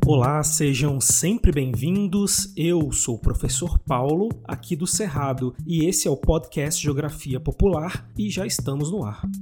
Olá, sejam sempre bem-vindos. Eu sou o professor Paulo, aqui do Cerrado, e esse é o podcast Geografia Popular e já estamos no ar.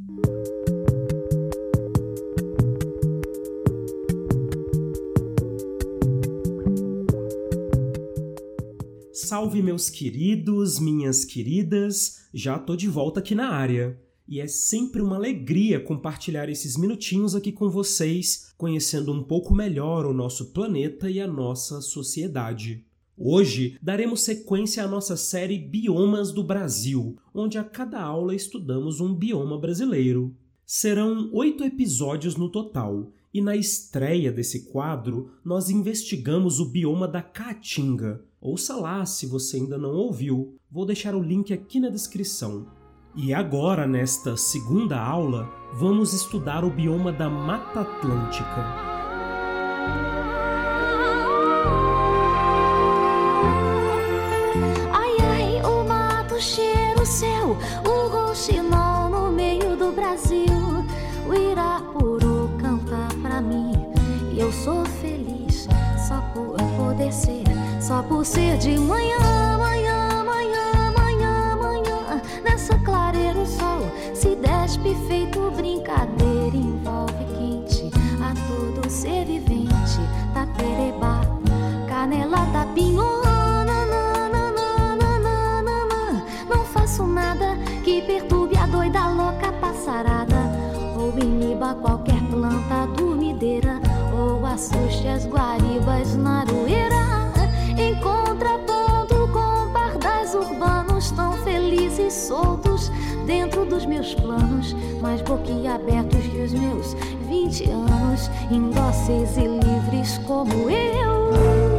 Salve meus queridos, minhas queridas, já tô de volta aqui na área. E é sempre uma alegria compartilhar esses minutinhos aqui com vocês, conhecendo um pouco melhor o nosso planeta e a nossa sociedade. Hoje daremos sequência à nossa série Biomas do Brasil, onde a cada aula estudamos um bioma brasileiro. Serão 8 episódios no total, e na estreia desse quadro nós investigamos o bioma da Caatinga. Ouça lá se você ainda não ouviu, vou deixar o link aqui na descrição. E agora, nesta segunda aula, vamos estudar o bioma da Mata Atlântica. Ai, ai, o mato cheira o céu, o rouxinol no meio do Brasil. O Irapuru canta pra mim e eu sou feliz só por poder ser, só por ser de manhã. Nessa clareira o sol se despe feito brincadeira, envolve quente a todo ser vivente. Taquerebá, canela, tapinhona, não faço nada que perturbe a doida louca passarada, ou iniba qualquer planta dormideira, ou assuste as guaribas na aroeira. Em contraponto com pardais urbanos tão felizes soltos dentro dos meus planos, mais boquiabertos que os meus 20 anos, indóceis e livres como eu.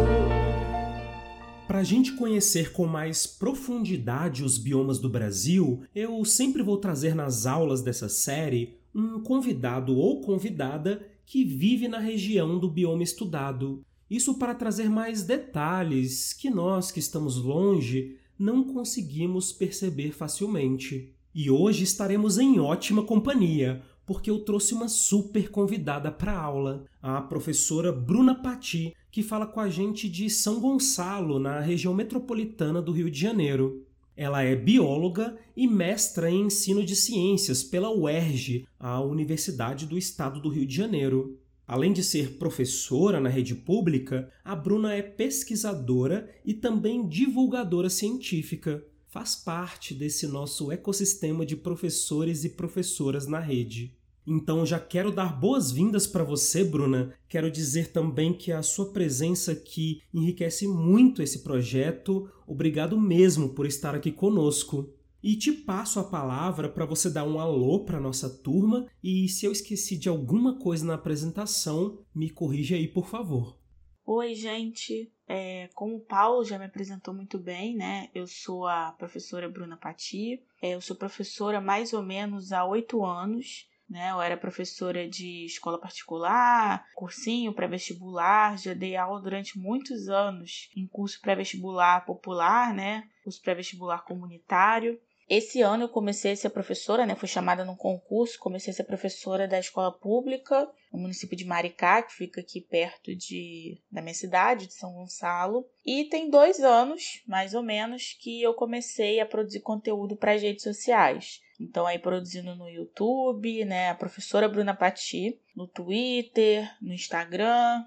Para a gente conhecer com mais profundidade os biomas do Brasil, eu sempre vou trazer nas aulas dessa série um convidado ou convidada que vive na região do bioma estudado. Isso para trazer mais detalhes que nós que estamos longe não conseguimos perceber facilmente. E hoje estaremos em ótima companhia, porque eu trouxe uma super convidada para a aula, a professora Bruna Patti, que fala com a gente de São Gonçalo, na região metropolitana do Rio de Janeiro. Ela é bióloga e mestra em ensino de ciências pela UERJ, a Universidade do Estado do Rio de Janeiro. Além de ser professora na rede pública, a Bruna é pesquisadora e também divulgadora científica. Faz parte desse nosso ecossistema de professores e professoras na rede. Então já quero dar boas-vindas para você, Bruna. Quero dizer também que a sua presença aqui enriquece muito esse projeto. Obrigado mesmo por estar aqui conosco. E te passo a palavra para você dar um alô para a nossa turma e se eu esqueci de alguma coisa na apresentação, me corrija aí, por favor. Oi, gente. Como o Paulo já me apresentou muito bem, né? Eu sou a professora Bruna Patti. Eu sou professora há mais ou menos há 8 anos. Né? Eu era professora de escola particular, cursinho pré-vestibular, já dei aula durante muitos anos em curso pré-vestibular popular, né? Curso pré-vestibular comunitário. Esse ano eu comecei a ser professora, né? Fui chamada num concurso, comecei a ser professora da escola pública no município de Maricá, que fica aqui perto da minha cidade, de São Gonçalo. E tem 2 anos, mais ou menos, que eu comecei a produzir conteúdo para as redes sociais. Então, aí produzindo no YouTube, né? A professora Bruna Patti, no Twitter, no Instagram.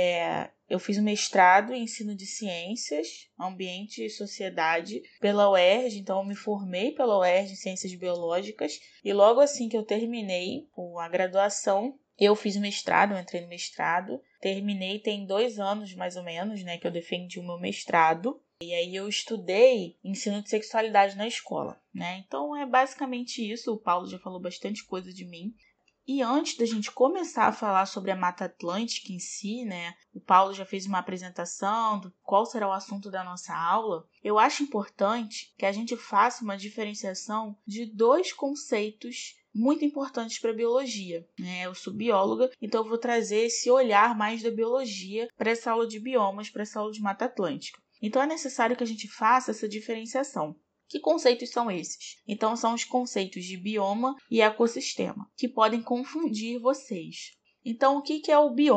Eu fiz um mestrado em ensino de ciências, ambiente e sociedade pela UERJ, então eu me formei pela UERJ em ciências biológicas e logo assim que eu terminei a graduação, eu fiz o mestrado, eu entrei no mestrado, terminei tem 2 anos mais ou menos, né, que eu defendi o meu mestrado. E aí eu estudei ensino de sexualidade na escola, né? Então é basicamente isso, o Paulo já falou bastante coisa de mim. E antes da gente começar a falar sobre a Mata Atlântica em si, né, o Paulo já fez uma apresentação do qual será o assunto da nossa aula. Eu acho importante que a gente faça uma diferenciação de 2 conceitos muito importantes para a biologia. Né? Eu sou bióloga, então eu vou trazer esse olhar mais da biologia para essa aula de biomas, para essa aula de Mata Atlântica. Então é necessário que a gente faça essa diferenciação. Que conceitos são esses? Então, são os conceitos de bioma e ecossistema, que podem confundir vocês. Então, o que é o bioma?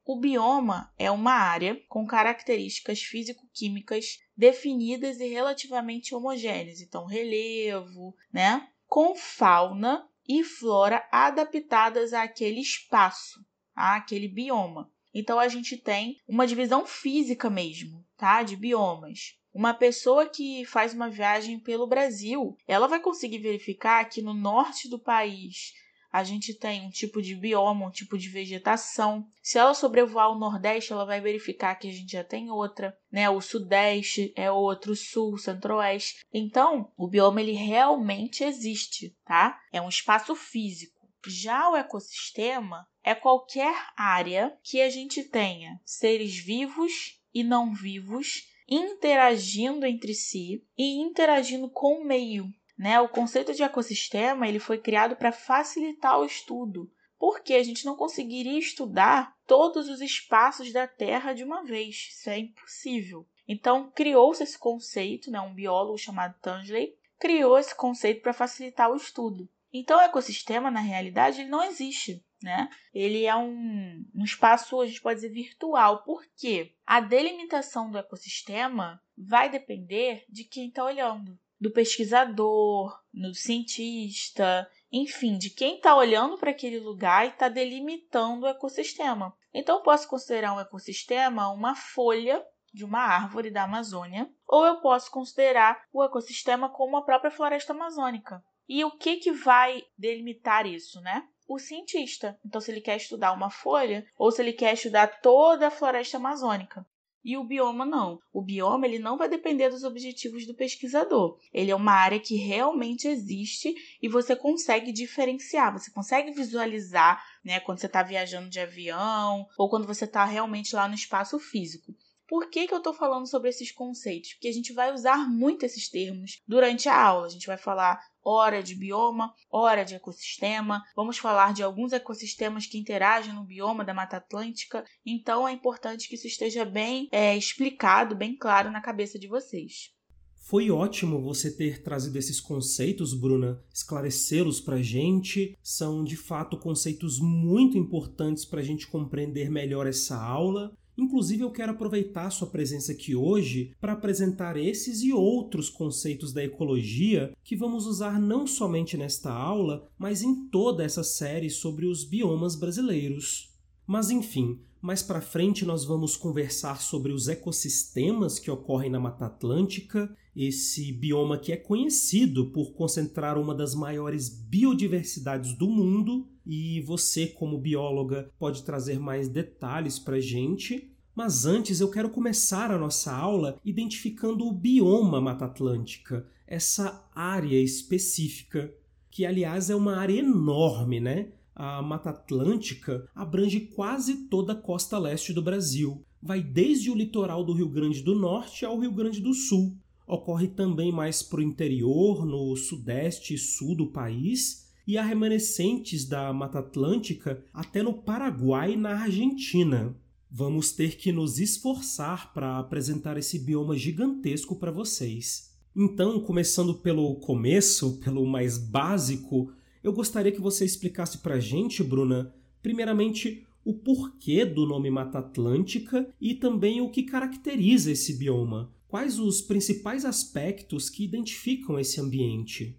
O bioma é uma área com características físico-químicas definidas e relativamente homogêneas, então relevo, né? Com fauna e flora adaptadas àquele espaço, àquele bioma. Então a gente tem uma divisão física mesmo, tá? De biomas. Uma pessoa que faz uma viagem pelo Brasil, ela vai conseguir verificar que no norte do país a gente tem um tipo de bioma, um tipo de vegetação. Se ela sobrevoar o Nordeste, ela vai verificar que a gente já tem outra, né? O Sudeste é outro, o Sul, o Centro-Oeste. Então, o bioma ele realmente existe, tá? É um espaço físico. Já o ecossistema é qualquer área que a gente tenha seres vivos e não vivos interagindo entre si e interagindo com o meio. Né? O conceito de ecossistema ele foi criado para facilitar o estudo, porque a gente não conseguiria estudar todos os espaços da Terra de uma vez, isso é impossível. Então, criou-se esse conceito, né? Um biólogo chamado Tangley criou esse conceito para facilitar o estudo. Então, o ecossistema, na realidade, ele não existe. Né? Ele é um espaço, a gente pode dizer, virtual, porque a delimitação do ecossistema vai depender de quem está olhando. Do pesquisador, do cientista, enfim, de quem está olhando para aquele lugar e está delimitando o ecossistema. Então, eu posso considerar um ecossistema uma folha de uma árvore da Amazônia, ou eu posso considerar o ecossistema como a própria floresta amazônica. E o que vai delimitar isso, né? O cientista. Então, se ele quer estudar uma folha, ou se ele quer estudar toda a floresta amazônica. E o bioma não. O bioma ele não vai depender dos objetivos do pesquisador. Ele é uma área que realmente existe e você consegue diferenciar, você consegue visualizar, né, quando você está viajando de avião ou quando você está realmente lá no espaço físico. Por que eu estou falando sobre esses conceitos? Porque a gente vai usar muito esses termos durante a aula. A gente vai falar hora de bioma, hora de ecossistema. Vamos falar de alguns ecossistemas que interagem no bioma da Mata Atlântica. Então, é importante que isso esteja bem explicado, bem claro na cabeça de vocês. Foi ótimo você ter trazido esses conceitos, Bruna, esclarecê-los para a gente. São, de fato, conceitos muito importantes para a gente compreender melhor essa aula. Inclusive, eu quero aproveitar a sua presença aqui hoje para apresentar esses e outros conceitos da ecologia que vamos usar não somente nesta aula, mas em toda essa série sobre os biomas brasileiros. Mas enfim, mais para frente nós vamos conversar sobre os ecossistemas que ocorrem na Mata Atlântica, esse bioma que é conhecido por concentrar uma das maiores biodiversidades do mundo, e você, como bióloga, pode trazer mais detalhes para a gente. Mas antes eu quero começar a nossa aula identificando o bioma Mata Atlântica, essa área específica, que aliás é uma área enorme, né? A Mata Atlântica abrange quase toda a costa leste do Brasil. Vai desde o litoral do Rio Grande do Norte ao Rio Grande do Sul. Ocorre também mais para o interior, no sudeste e sul do país, e há remanescentes da Mata Atlântica até no Paraguai e na Argentina. Vamos ter que nos esforçar para apresentar esse bioma gigantesco para vocês. Então, começando pelo começo, pelo mais básico, eu gostaria que você explicasse para a gente, Bruna, primeiramente, o porquê do nome Mata Atlântica e também o que caracteriza esse bioma. Quais os principais aspectos que identificam esse ambiente?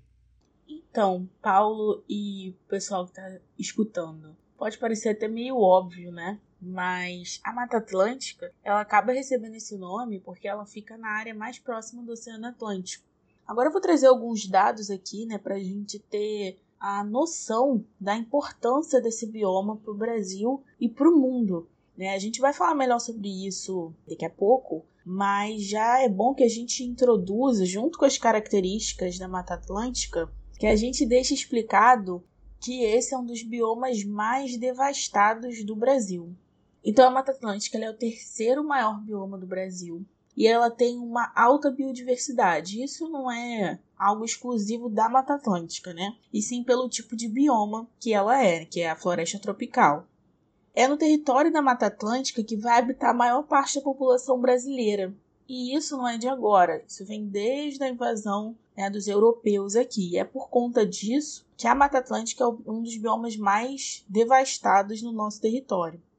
Então, Paulo e o pessoal que está escutando, pode parecer até meio óbvio, né? Mas a Mata Atlântica, ela acaba recebendo esse nome porque ela fica na área mais próxima do Oceano Atlântico. Agora eu vou trazer alguns dados aqui, né, para a gente ter a noção da importância desse bioma para o Brasil e para o mundo. Né? A gente vai falar melhor sobre isso daqui a pouco, mas já é bom que a gente introduza, junto com as características da Mata Atlântica, que a gente deixe explicado que esse é um dos biomas mais devastados do Brasil. Então, a Mata Atlântica ela é o terceiro maior bioma do Brasil e ela tem uma alta biodiversidade. Isso não é algo exclusivo da Mata Atlântica, né? E sim pelo tipo de bioma que ela é, que é a floresta tropical. É no território da Mata Atlântica que vai habitar a maior parte da população brasileira. E isso não é de agora, isso vem desde a invasão, né, dos europeus aqui. E é por conta disso que a Mata Atlântica é um dos biomas mais devastados no nosso território.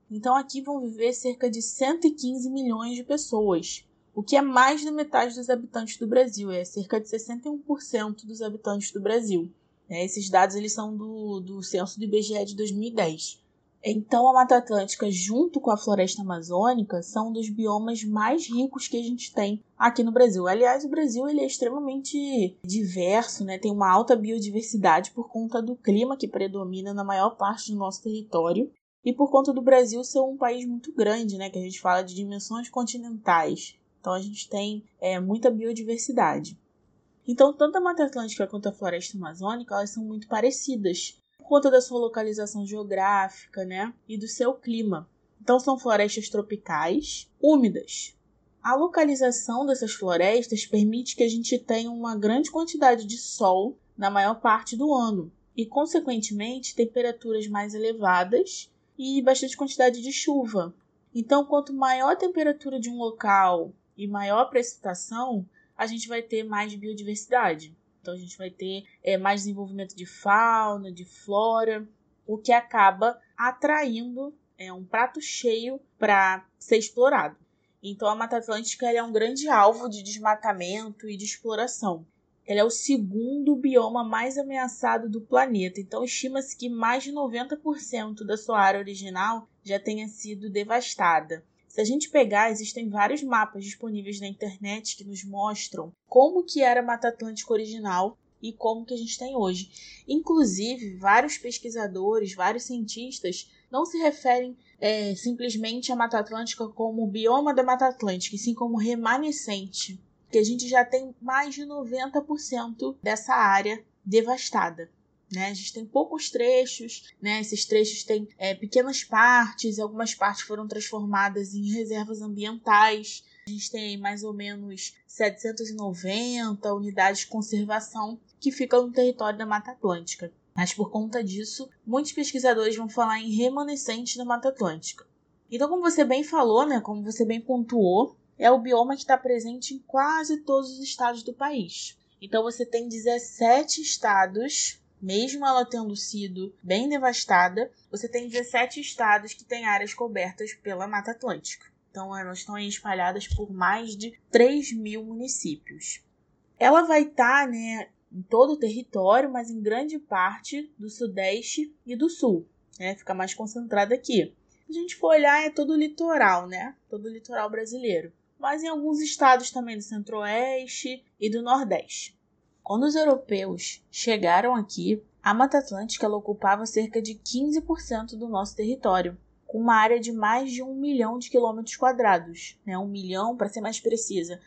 Então aqui vão viver cerca de 115 milhões de pessoas, o que é mais da metade dos habitantes do Brasil, é cerca de 61% dos habitantes do Brasil. Esses dados eles são do censo do IBGE de 2010. Então a Mata Atlântica, junto com a Floresta Amazônica, são um dos biomas mais ricos que a gente tem aqui no Brasil. Aliás, o Brasil ele é extremamente diverso, né? Tem uma alta biodiversidade por conta do clima que predomina na maior parte do nosso território e por conta do Brasil ser um país muito grande, né? Que a gente fala de dimensões continentais. Então a gente tem muita biodiversidade. Então, tanto a Mata Atlântica quanto a Floresta Amazônica, elas são muito parecidas por conta da sua localização geográfica, né, e do seu clima. Então, são florestas tropicais, úmidas. A localização dessas florestas permite que a gente tenha uma grande quantidade de sol na maior parte do ano e, consequentemente, temperaturas mais elevadas e bastante quantidade de chuva. Então, quanto maior a temperatura de um local e maior a precipitação, a gente vai ter mais biodiversidade. Então, a gente vai ter mais desenvolvimento de fauna, de flora, o que acaba atraindo um prato cheio para ser explorado. Então, a Mata Atlântica é um grande alvo de desmatamento e de exploração. Ela é o segundo bioma mais ameaçado do planeta. Então, estima-se que mais de 90% da sua área original já tenha sido devastada. Se a gente pegar, existem vários mapas disponíveis na internet que nos mostram como que era a Mata Atlântica original e como que a gente tem hoje. Inclusive, vários pesquisadores, vários cientistas não se referem simplesmente à Mata Atlântica como o bioma da Mata Atlântica, e sim como remanescente, porque a gente já tem mais de 90% dessa área devastada. A gente tem poucos trechos, esses trechos têm pequenas partes, algumas partes foram transformadas em reservas ambientais. A gente tem mais ou menos 790 unidades de conservação que ficam no território da Mata Atlântica. Mas por conta disso, muitos pesquisadores vão falar em remanescentes da Mata Atlântica. Então, como você bem falou, como você bem pontuou, é o bioma que está presente em quase todos os estados do país. Então, você tem 17 estados. Mesmo ela tendo sido bem devastada, você tem 17 estados que têm áreas cobertas pela Mata Atlântica. Então, elas estão aí espalhadas por mais de 3.000 municípios. Ela vai estar, em todo o território, mas em grande parte do Sudeste e do Sul. Fica mais concentrada aqui. Se a gente for olhar, é todo o litoral, todo o litoral brasileiro. Mas em alguns estados também do Centro-Oeste e do Nordeste. Quando os europeus chegaram aqui, a Mata Atlântica ela ocupava cerca de 15% do nosso território, com uma área de mais de 1 milhão de quilômetros quadrados. 1 milhão, para ser mais precisa,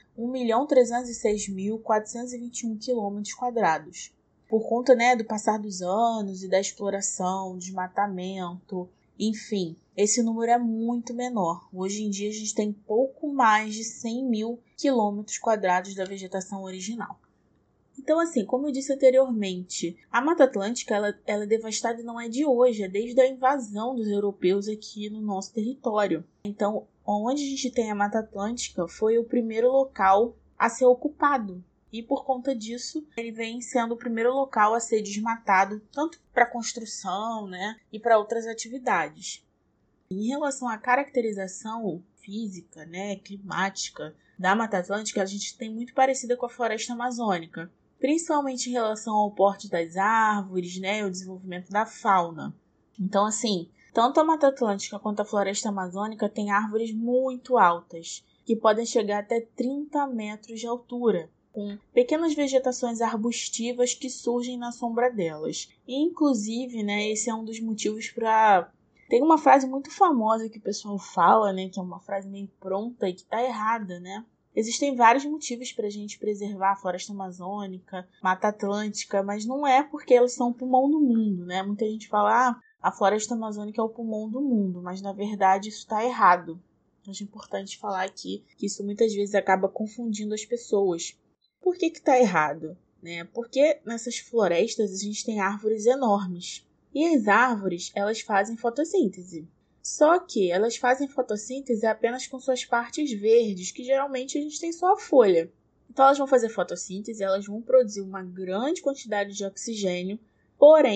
1.306.421 quilômetros quadrados. Por conta do passar dos anos e da exploração, desmatamento, enfim, esse número é muito menor. Hoje em dia a gente tem pouco mais de 100 mil quilômetros quadrados da vegetação original. Então, assim, como eu disse anteriormente, a Mata Atlântica ela é devastada e não é de hoje, é desde a invasão dos europeus aqui no nosso território. Então, onde a gente tem a Mata Atlântica foi o primeiro local a ser ocupado. E por conta disso, ele vem sendo o primeiro local a ser desmatado, tanto para construção, e para outras atividades. Em relação à caracterização física, climática da Mata Atlântica, a gente tem muito parecida com a Floresta Amazônica. Principalmente em relação ao porte das árvores, e o desenvolvimento da fauna. Então, assim, tanto a Mata Atlântica quanto a Floresta Amazônica têm árvores muito altas, que podem chegar até 30 metros de altura, com pequenas vegetações arbustivas que surgem na sombra delas. E, inclusive, esse é um dos motivos para... Tem uma frase muito famosa que o pessoal fala, que é uma frase meio pronta e que está errada, Existem vários motivos para a gente preservar a Floresta Amazônica, Mata Atlântica, mas não é porque elas são o pulmão do mundo, Muita gente fala, a Floresta Amazônica é o pulmão do mundo, mas na verdade isso está errado. Acho importante falar aqui que isso muitas vezes acaba confundindo as pessoas. Por que está errado? Porque nessas florestas a gente tem árvores enormes. E as árvores, elas fazem fotossíntese. Só que elas fazem fotossíntese apenas com suas partes verdes, que geralmente a gente tem só a folha. Então elas vão fazer fotossíntese, elas vão produzir uma grande quantidade de oxigênio, porém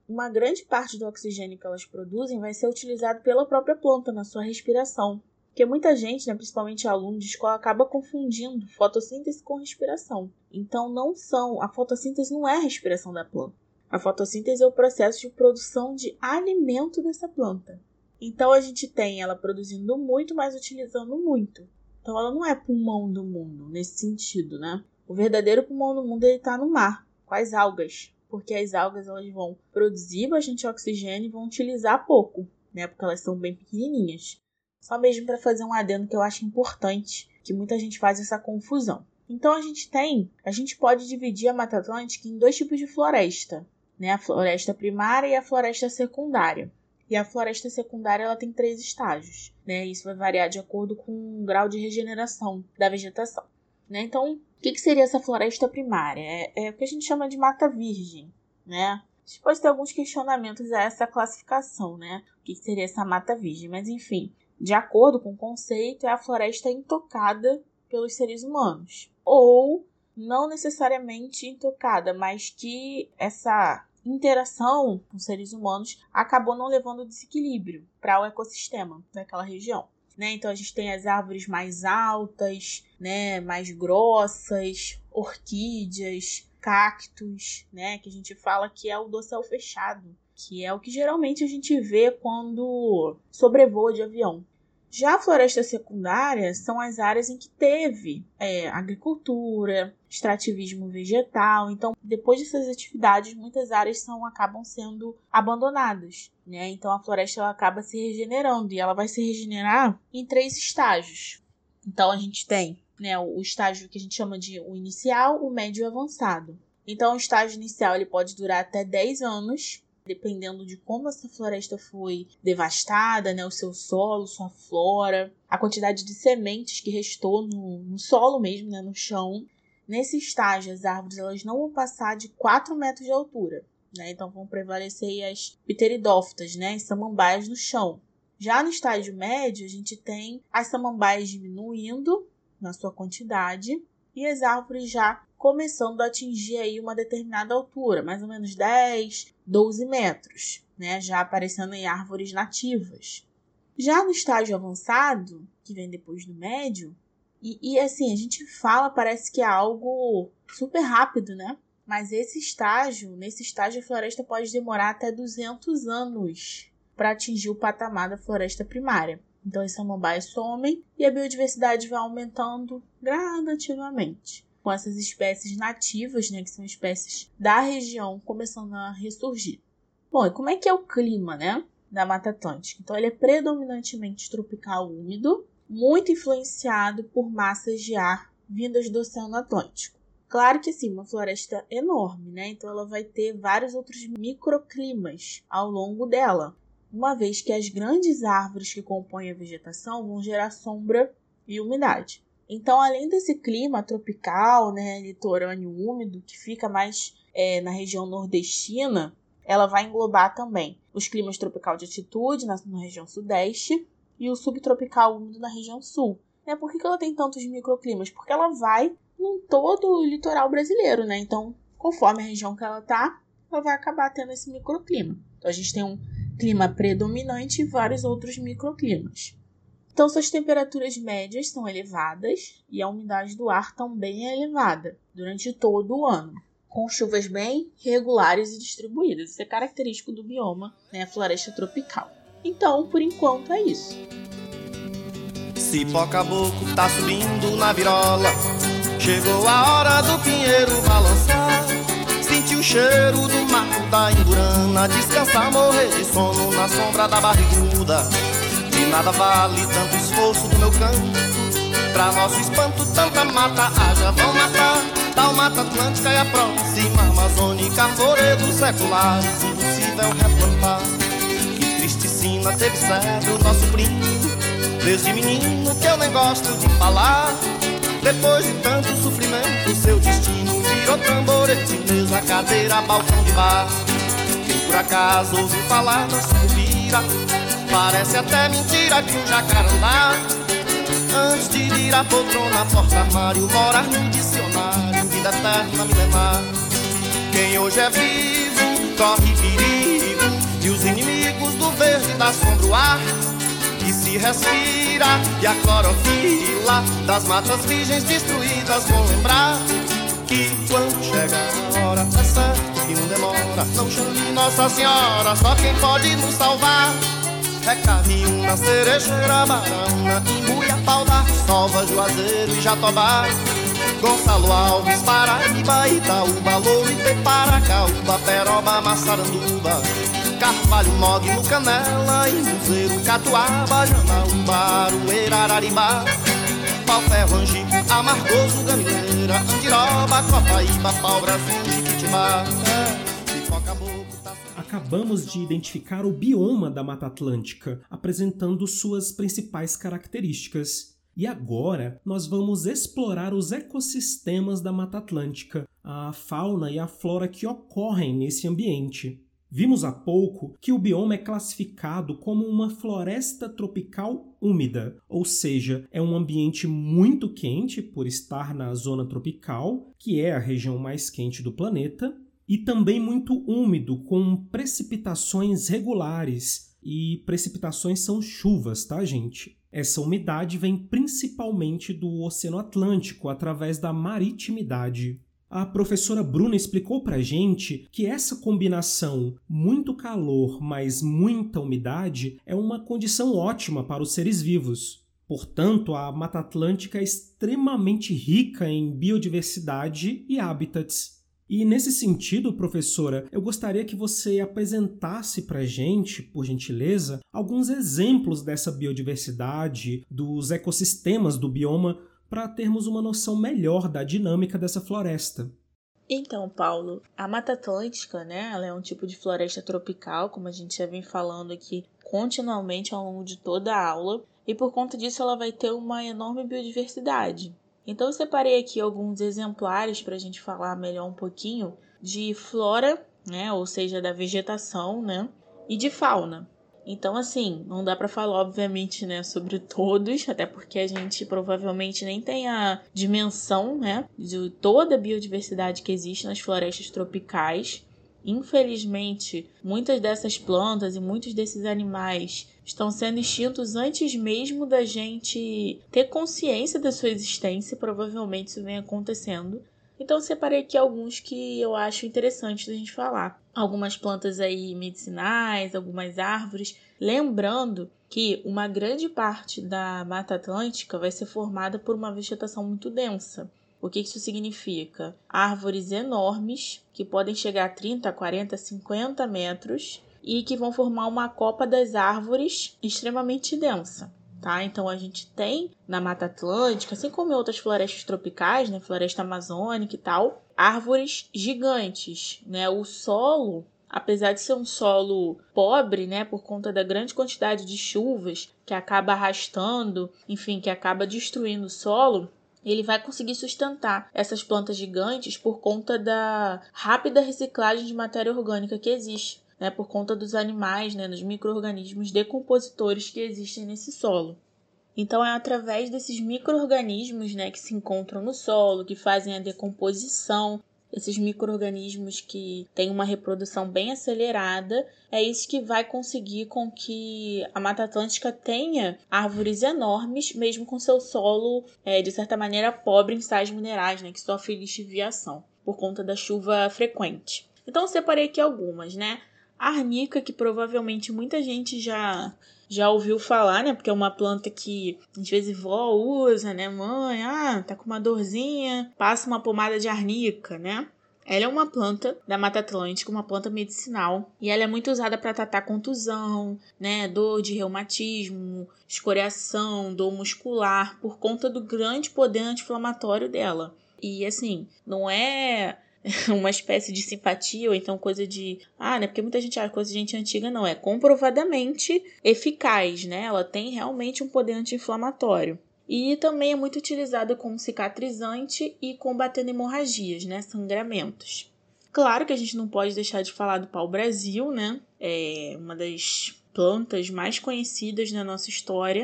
uma grande parte do oxigênio que elas produzem vai ser utilizado pela própria planta na sua respiração. Porque muita gente, né, principalmente aluno de escola, acaba confundindo fotossíntese com respiração. Então a fotossíntese não é a respiração da planta. A fotossíntese é o processo de produção de alimento dessa planta. Então a gente tem ela produzindo muito, mas utilizando muito. Então ela não é pulmão do mundo nesse sentido, né? O verdadeiro pulmão do mundo está no mar, com as algas. Porque as algas elas vão produzir bastante oxigênio e vão utilizar pouco, né? Porque elas são bem pequenininhas. Só mesmo para fazer um adendo que eu acho importante, que muita gente faz essa confusão. Então a gente pode dividir a Mata Atlântica em 2 tipos de floresta, né? A floresta primária e a floresta secundária. E a floresta secundária ela tem 3 estágios, né? Isso vai variar de acordo com o grau de regeneração da vegetação, né? Então, o que seria essa floresta primária? É o que a gente chama de mata virgem, né? A gente pode ter alguns questionamentos a essa classificação, né? O que seria essa mata virgem? Mas, enfim, de acordo com o conceito, é a floresta intocada pelos seres humanos. Ou não necessariamente intocada, mas que essa interação com seres humanos acabou não levando desequilíbrio para o ecossistema daquela região, né? Então a gente tem as árvores mais altas, né, mais grossas, orquídeas, cactos, né, que a gente fala que é o dossel fechado, que é o que geralmente a gente vê quando sobrevoa de avião. Já a floresta secundária são as áreas em que teve agricultura, extrativismo vegetal. Então, depois dessas atividades, muitas áreas acabam sendo abandonadas, né? Então, a floresta ela acaba se regenerando e ela vai se regenerar em 3 estágios. Então, a gente tem, né, o estágio que a gente chama de o inicial, o médio e o avançado. Então, o estágio inicial ele pode durar até 10 anos, dependendo de como essa floresta foi devastada, né, o seu solo, sua flora, a quantidade de sementes que restou no solo mesmo, né, no chão. Nesse estágio, as árvores elas não vão passar de 4 metros de altura, né, então vão prevalecer as pteridófitas, né, as samambaias no chão. Já no estágio médio, a gente tem as samambaias diminuindo na sua quantidade e as árvores já começando a atingir aí uma determinada altura, mais ou menos 10, 12 metros, né? Já aparecendo em árvores nativas. Já no estágio avançado, que vem depois do médio, e assim, a gente fala, parece que é algo super rápido, né? Mas nesse estágio a floresta pode demorar até 200 anos para atingir o patamar da floresta primária. Então, as samambaias somem e a biodiversidade vai aumentando gradativamente, com essas espécies nativas, né, que são espécies da região, começando a ressurgir. Bom, e como é que é o clima, né, da Mata Atlântica? Então, ele é predominantemente tropical úmido, muito influenciado por massas de ar vindas do Oceano Atlântico. Claro que, sim, uma floresta enorme, né, então ela vai ter vários outros microclimas ao longo dela, uma vez que as grandes árvores que compõem a vegetação vão gerar sombra e umidade. Então, além desse clima tropical, né, litorâneo úmido, que fica mais na região nordestina, ela vai englobar também os climas tropical de altitude na região sudeste e o subtropical úmido na região sul. Por que ela tem tantos microclimas? Porque ela vai em todo o litoral brasileiro, né? Então, conforme a região que ela está, ela vai acabar tendo esse microclima. Então, a gente tem um clima predominante e vários outros microclimas. Então, suas temperaturas médias são elevadas e a umidade do ar também é elevada durante todo o ano, com chuvas bem regulares e distribuídas. Isso é característico do bioma, né, a floresta tropical. Então, por enquanto, é isso. Cipó caboclo tá subindo na virola, chegou a hora do pinheiro balançar. Senti o cheiro do mato da Imburana, descansar, morrer de sono na sombra da barriguda. De nada vale tanto esforço do meu canto, pra nosso espanto tanta mata haja vão matar. Tal Mata Atlântica é a próxima amazônica, floredo secular, impossível replantar. Que triste sina teve cego nosso primo, desde menino que eu nem gosto de falar. Depois de tanto sofrimento, seu destino virou tamborete, mesa, cadeira, balcão de bar. Quem por acaso ouviu falar da sucupira, parece até mentira que um jacarandá, antes de vir a poltrona, porta-armário, morar no dicionário, vida eterna milenar. Quem hoje é vivo corre perigo verde dá sombra ao ar que se respira, e a clorofila das matas virgens destruídas vão lembrar que quando chega a hora é certo que não demora. Não chame Nossa Senhora, só quem pode nos salvar é Carmiúna, Cerejeira, Baraúna, Imbuia, Pau d'Arco, Salva, Juazeiro e Jatobá, Gonçalo Alves, Paraíba, Itaúba, Louro, Iteparacaúba, Peroba, Massaranduba, Carvalho, Mogno, Canela, Imuzeiro, Catuaba, Janaúba, Aroeira, Araribá, Pau-Ferro, Angico, Amargoso, Gamileira, Andiroba, Copaíba, Pau-Brasil, Jiquitibá, Pipoca-Boco, Acabamos de identificar o bioma da Mata Atlântica, apresentando suas principais características. E agora nós vamos explorar os ecossistemas da Mata Atlântica, a fauna e a flora que ocorrem nesse ambiente. Vimos há pouco que o bioma é classificado como uma floresta tropical úmida, ou seja, é um ambiente muito quente por estar na zona tropical, que é a região mais quente do planeta, e também muito úmido, com precipitações regulares. E precipitações são chuvas, tá, gente? Essa umidade vem principalmente do Oceano Atlântico, através da maritimidade. A professora Bruna explicou pra gente que essa combinação muito calor mais muita umidade é uma condição ótima para os seres vivos. Portanto, a Mata Atlântica é extremamente rica em biodiversidade e hábitats. E nesse sentido, professora, eu gostaria que você apresentasse pra gente, por gentileza, alguns exemplos dessa biodiversidade, dos ecossistemas do bioma, para termos uma noção melhor da dinâmica dessa floresta. Então, Paulo, a Mata Atlântica, né, ela é um tipo de floresta tropical, como a gente já vem falando aqui continuamente ao longo de toda a aula, e por conta disso ela vai ter uma enorme biodiversidade. Então eu separei aqui alguns exemplares para a gente falar melhor um pouquinho de flora, né, ou seja, da vegetação, né, e de fauna. Então, assim, não dá para falar, obviamente, né, sobre todos, até porque a gente provavelmente nem tem a dimensão, né, de toda a biodiversidade que existe nas florestas tropicais. Infelizmente, muitas dessas plantas e muitos desses animais estão sendo extintos antes mesmo da gente ter consciência da sua existência, provavelmente isso vem acontecendo. Então, separei aqui alguns que eu acho interessantes da gente falar. Algumas plantas aí medicinais, algumas árvores. Lembrando que uma grande parte da Mata Atlântica vai ser formada por uma vegetação muito densa. O que isso significa? Árvores enormes, que podem chegar a 30, 40, 50 metros e que vão formar uma copa das árvores extremamente densa. Tá? Então a gente tem na Mata Atlântica, assim como em outras florestas tropicais, né, floresta amazônica e tal, árvores gigantes, né? O solo, apesar de ser um solo pobre, né, por conta da grande quantidade de chuvas que acaba arrastando, enfim, que acaba destruindo o solo, ele vai conseguir sustentar essas plantas gigantes por conta da rápida reciclagem de matéria orgânica que existe, né, por conta dos animais, né, dos micro-organismos decompositores que existem nesse solo. Então é através desses micro-organismos, né, que se encontram no solo, que fazem a decomposição, esses micro-organismos que têm uma reprodução bem acelerada, é isso que vai conseguir com que a Mata Atlântica tenha árvores enormes, mesmo com seu solo, de certa maneira, pobre em sais minerais, né, que sofre lixiviação por conta da chuva frequente. Então eu separei aqui algumas, né? A arnica, que provavelmente muita gente já ouviu falar, né? Porque é uma planta que às vezes vó usa, né? Mãe, tá com uma dorzinha, passa uma pomada de arnica, né? Ela é uma planta da Mata Atlântica, uma planta medicinal, e ela é muito usada para tratar contusão, né? Dor de reumatismo, escoriação, dor muscular, por conta do grande poder anti-inflamatório dela. E assim, não é uma espécie de simpatia ou então coisa de né, porque muita gente acha coisa de gente antiga, não, é comprovadamente eficaz, né? Ela tem realmente um poder anti-inflamatório. E também é muito utilizada como cicatrizante e combatendo hemorragias, né, sangramentos. Claro que a gente não pode deixar de falar do pau-brasil, né? É uma das plantas mais conhecidas na nossa história,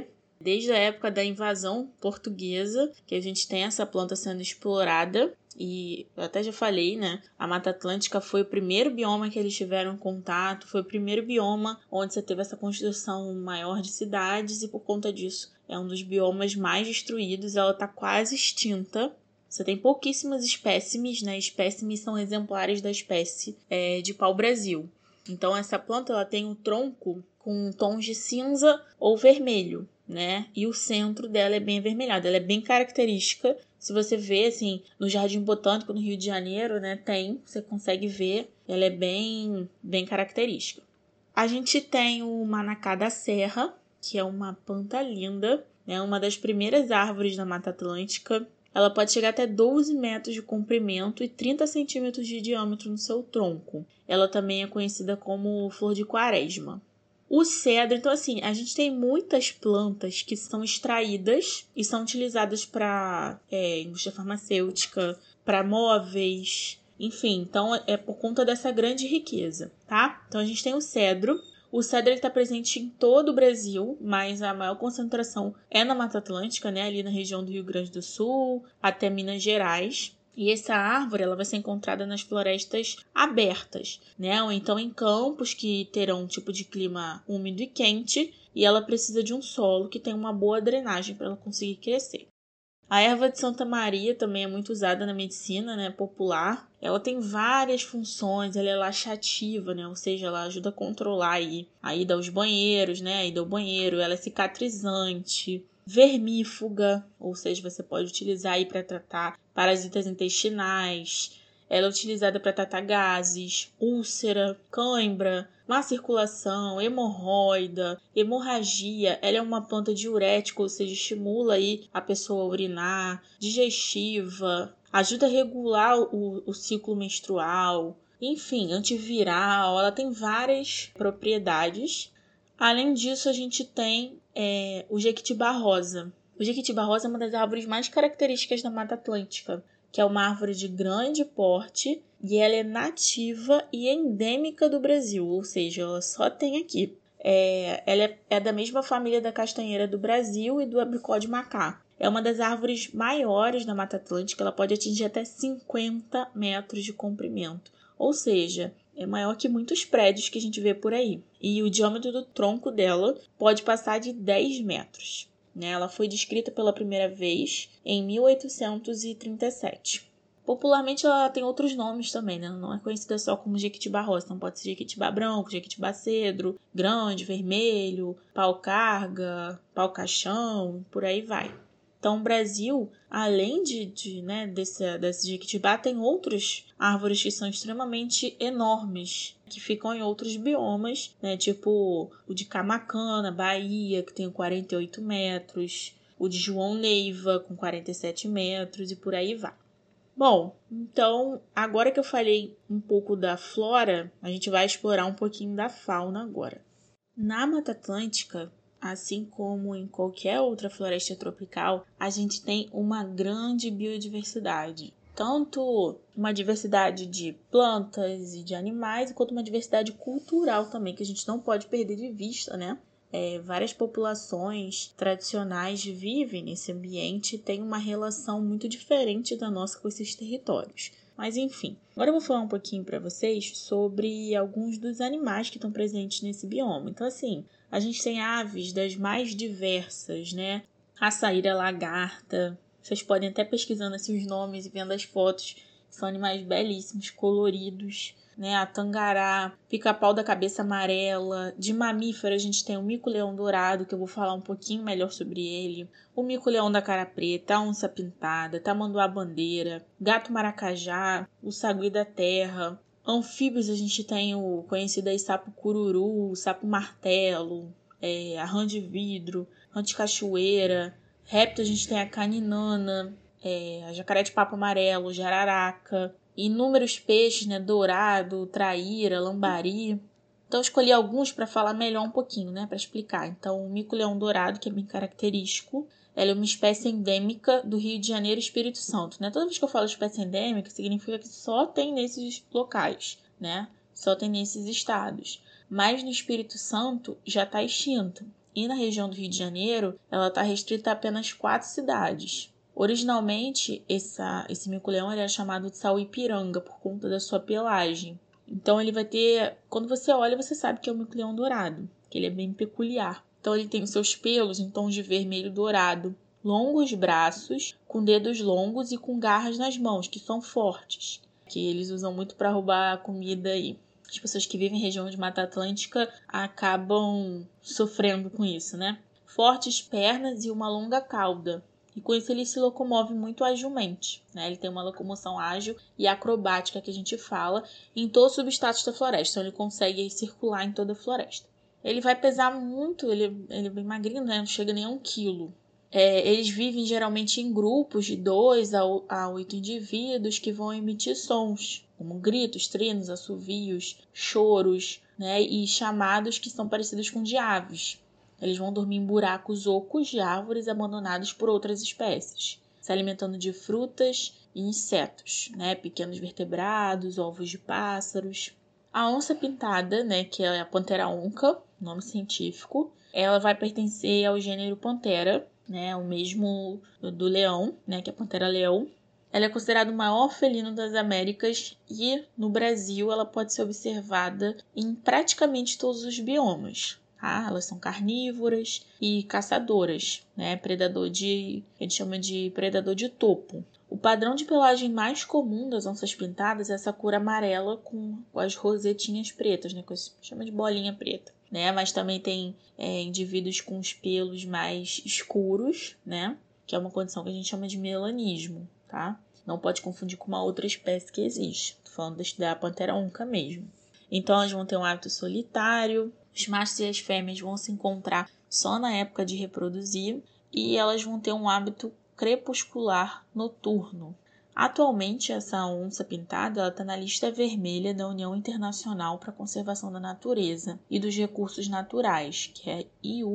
desde a época da invasão portuguesa, que a gente tem essa planta sendo explorada. E eu até já falei, né? A Mata Atlântica foi o primeiro bioma que eles tiveram contato, foi o primeiro bioma onde você teve essa construção maior de cidades e por conta disso é um dos biomas mais destruídos, ela está quase extinta. Você tem pouquíssimas espécimes, né? Espécimes são exemplares da espécie de pau-brasil. Então essa planta ela tem um tronco com tons de cinza ou vermelho, né? E o centro dela é bem avermelhado, ela é bem característica. Se você vê, assim, no Jardim Botânico, no Rio de Janeiro, né, você consegue ver, ela é bem característica. A gente tem o manacá da serra, que é uma planta linda, né, uma das primeiras árvores da Mata Atlântica. Ela pode chegar até 12 metros de comprimento e 30 centímetros de diâmetro no seu tronco. Ela também é conhecida como flor de quaresma. O cedro, então assim, a gente tem muitas plantas que são extraídas e são utilizadas para indústria farmacêutica, para móveis, enfim, então é por conta dessa grande riqueza, tá? Então a gente tem o cedro. O cedro está presente em todo o Brasil, mas a maior concentração é na Mata Atlântica, né? Ali na região do Rio Grande do Sul, até Minas Gerais. E essa árvore ela vai ser encontrada nas florestas abertas, né? Ou então em campos que terão um tipo de clima úmido e quente, e ela precisa de um solo que tenha uma boa drenagem para ela conseguir crescer. A erva de Santa Maria também é muito usada na medicina, né, popular. Ela tem várias funções, ela é laxativa, né, ou seja, ela ajuda a controlar a ida aos banheiros, né, a ida ao banheiro. Ela é cicatrizante, vermífuga, ou seja, você pode utilizar aí para tratar parasitas intestinais. Ela é utilizada para tratar gases, úlcera, cãibra, má circulação, hemorroida, hemorragia. Ela é uma planta diurética, ou seja, estimula aí a pessoa a urinar, digestiva, ajuda a regular o ciclo menstrual, enfim, antiviral. Ela tem várias propriedades. Além disso, a gente tem o jequitibá rosa. O jequitibá rosa é uma das árvores mais características da Mata Atlântica, que é uma árvore de grande porte e ela é nativa e endêmica do Brasil, ou seja, ela só tem aqui. Ela é da mesma família da castanheira do Brasil e do abricó de Macá. É uma das árvores maiores da Mata Atlântica, ela pode atingir até 50 metros de comprimento, ou seja, é maior que muitos prédios que a gente vê por aí. E o diâmetro do tronco dela pode passar de 10 metros. Ela foi descrita pela primeira vez em 1837. Popularmente ela tem outros nomes também, né? Não é conhecida só como jequitibá rosa, então pode ser jequitibá branco, jequitibá cedro, grande, vermelho, pau-carga, pau-caixão, por aí vai. Então o Brasil, além desse jequitibá, tem outras árvores que são extremamente enormes, que ficam em outros biomas, né? Tipo o de Camacã, Bahia, que tem 48 metros, o de João Neiva, com 47 metros e por aí vai. Bom, então, agora que eu falei um pouco da flora, a gente vai explorar um pouquinho da fauna agora. Na Mata Atlântica, assim como em qualquer outra floresta tropical, a gente tem uma grande biodiversidade. Tanto uma diversidade de plantas e de animais, quanto uma diversidade cultural também, que a gente não pode perder de vista, né? Várias populações tradicionais vivem nesse ambiente e têm uma relação muito diferente da nossa com esses territórios. Mas enfim, agora eu vou falar um pouquinho para vocês sobre alguns dos animais que estão presentes nesse bioma. Então assim, a gente tem aves das mais diversas, né? A saíra lagarta. Vocês podem até pesquisando assim, os nomes e vendo as fotos. São animais belíssimos, coloridos, né? A tangará, pica-pau da cabeça amarela. De mamífero a gente tem o mico-leão dourado, que eu vou falar um pouquinho melhor sobre ele. O mico-leão da cara preta, a onça pintada, tamanduá-bandeira, gato maracajá, o sagui da terra. Anfíbios a gente tem o conhecido aí sapo cururu, sapo martelo, a rã de vidro, rã de cachoeira. Réptil a gente tem a caninana, a jacaré de papo amarelo, jararaca, inúmeros peixes, né, dourado, traíra, lambari. Então eu escolhi alguns para falar melhor um pouquinho, né, para explicar. Então o mico-leão dourado, que é bem característico, ela é uma espécie endêmica do Rio de Janeiro e Espírito Santo, né? Toda vez que eu falo espécie endêmica, significa que só tem nesses locais, né? Só tem nesses estados. Mas no Espírito Santo já está extinta. e na região do Rio de Janeiro, ela está restrita a apenas 4 cidades. Originalmente, esse mico-leão era chamado de sauipiranga por conta da sua pelagem. Então ele vai ter, quando você olha, você sabe que é um mico-leão dourado, que ele é bem peculiar. Então ele tem os seus pelos em tons de vermelho dourado, longos braços, com dedos longos e com garras nas mãos, que são fortes, que eles usam muito para roubar comida aí. As pessoas que vivem em região de Mata Atlântica acabam sofrendo com isso, né? Fortes pernas e uma longa cauda. E com isso ele se locomove muito agilmente, né? Ele tem uma locomoção ágil e acrobática que a gente fala em todo o substrato da floresta. Então ele consegue circular em toda a floresta. Ele vai pesar muito, ele é bem magrinho, né? Não chega nem a 1 quilo. Eles vivem geralmente em grupos de 2 a 8 indivíduos que vão emitir sons, como gritos, trinos, assovios, choros, né? E chamados que são parecidos com de aves. Eles vão dormir em buracos ocos de árvores abandonados por outras espécies, se alimentando de frutas e insetos, né? Pequenos vertebrados, ovos de pássaros. A onça pintada, né? Que é a Panthera onca, nome científico, ela vai pertencer ao gênero Panthera, né? O mesmo do leão, né? Que é a Panthera-leão. Ela é considerada o maior felino das Américas e, no Brasil, ela pode ser observada em praticamente todos os biomas. Elas são carnívoras e caçadoras, né? A gente chama de predador de topo. O padrão de pelagem mais comum das onças pintadas é essa cor amarela com as rosetinhas pretas, né? Que chama de bolinha preta, né? Mas também tem indivíduos com os pelos mais escuros, né? Que é uma condição que a gente chama de melanismo, tá? Não pode confundir com uma outra espécie que existe. Tô falando da Panthera onca mesmo. Então elas vão ter um hábito solitário. Os machos e as fêmeas vão se encontrar só na época de reproduzir e elas vão ter um hábito crepuscular noturno. Atualmente, essa onça pintada está na lista vermelha da União Internacional para a Conservação da Natureza e dos Recursos Naturais, que é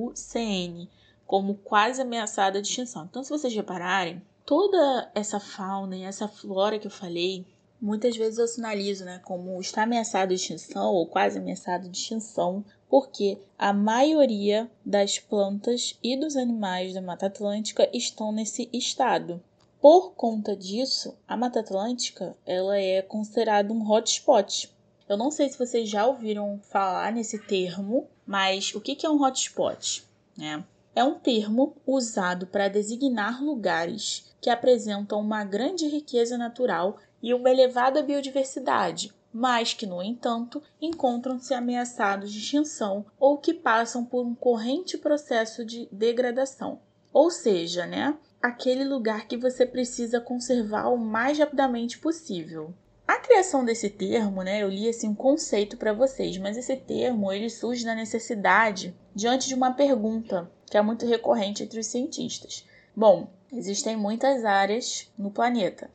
IUCN, como quase ameaçada de extinção. Então, se vocês repararem, toda essa fauna e essa flora que eu falei, muitas vezes eu sinalizo, né, como está ameaçado de extinção ou quase ameaçado de extinção, porque a maioria das plantas e dos animais da Mata Atlântica estão nesse estado. Por conta disso, a Mata Atlântica ela é considerada um hotspot. Eu não sei se vocês já ouviram falar nesse termo, mas o que é um hotspot? É um termo usado para designar lugares que apresentam uma grande riqueza natural e uma elevada biodiversidade, mas que, no entanto, encontram-se ameaçados de extinção ou que passam por um corrente processo de degradação. Ou seja, aquele lugar que você precisa conservar o mais rapidamente possível. A criação desse termo, eu li um conceito para vocês, mas esse termo ele surge da necessidade diante de uma pergunta que é muito recorrente entre os cientistas. Bom, existem muitas áreas no planeta,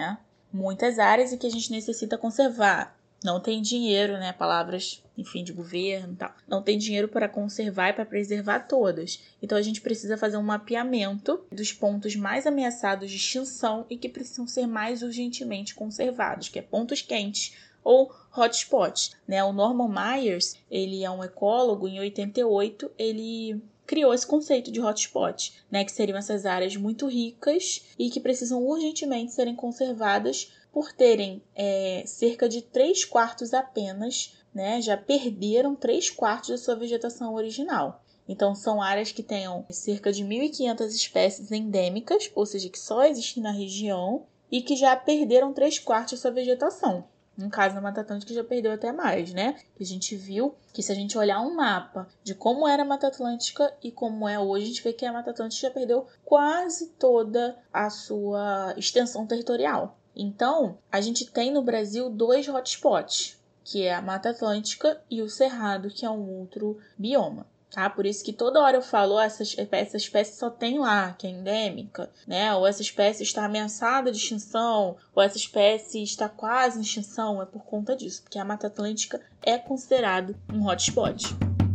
muitas áreas e que a gente necessita conservar. Não tem dinheiro, palavras, de governo e tal. Não tem dinheiro para conservar e para preservar todas. Então a gente precisa fazer um mapeamento dos pontos mais ameaçados de extinção e que precisam ser mais urgentemente conservados, que é pontos quentes ou hotspots. O Norman Myers, ele é um ecólogo, em 88, ele criou esse conceito de hotspot, que seriam essas áreas muito ricas e que precisam urgentemente serem conservadas por terem cerca de 3/4 apenas, já perderam 3/4 da sua vegetação original. Então, são áreas que tenham cerca de 1.500 espécies endêmicas, ou seja, que só existem na região e que já perderam 3/4 da sua vegetação. No caso da Mata Atlântica já perdeu até mais, A gente viu que se a gente olhar um mapa de como era a Mata Atlântica e como é hoje, a gente vê que a Mata Atlântica já perdeu quase toda a sua extensão territorial. Então, a gente tem no Brasil 2 hotspots, que é a Mata Atlântica e o Cerrado, que é um outro bioma. Por isso que toda hora eu falo, essa espécie só tem lá, que é endêmica, ou essa espécie está ameaçada de extinção, ou essa espécie está quase em extinção, é por conta disso, porque a Mata Atlântica é considerado um hotspot.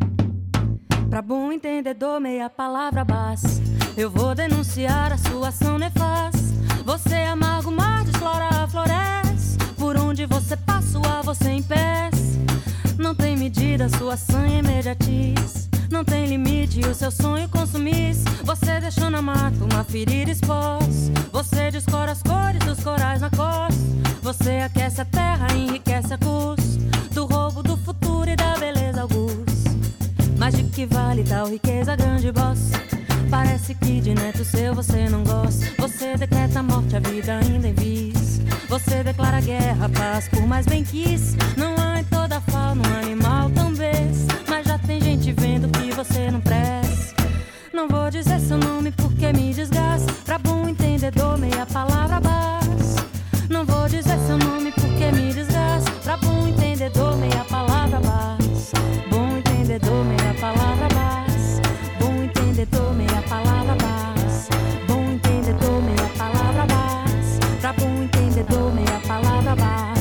Pra bom entendedor, meia palavra basta, eu vou denunciar a sua ação nefasta. Você amarga o mar, desflora, floresce, por onde você passa, você empeça. Não tem medida, sua sanha imediatiz. não tem limite, o seu sonho consumisse. Você deixou na mata uma ferida expôs. Você descora as cores dos corais na costa. Você aquece a terra, enriquece a custo do roubo do futuro e da beleza augusta. Mas de que vale tal riqueza, grande boss? Parece que de neto seu você não gosta. Você decreta a morte, a vida ainda em vis. Você declara guerra, a paz por mais bem quis. Não há em toda a fauna um animal tão besta, mas já tem gente vendo que você não presta. Não vou dizer seu nome porque me desgasta. Pra bom entendedor, meia palavra basta. Não vou dizer seu nome porque me desgasta. Pra bom entendedor, meia palavra basta. Bom entendedor, meia palavra basta. Bom entendedor, meia palavra basta. Bom entendedor, meia palavra basta. Pra bom entendedor, meia palavra basta.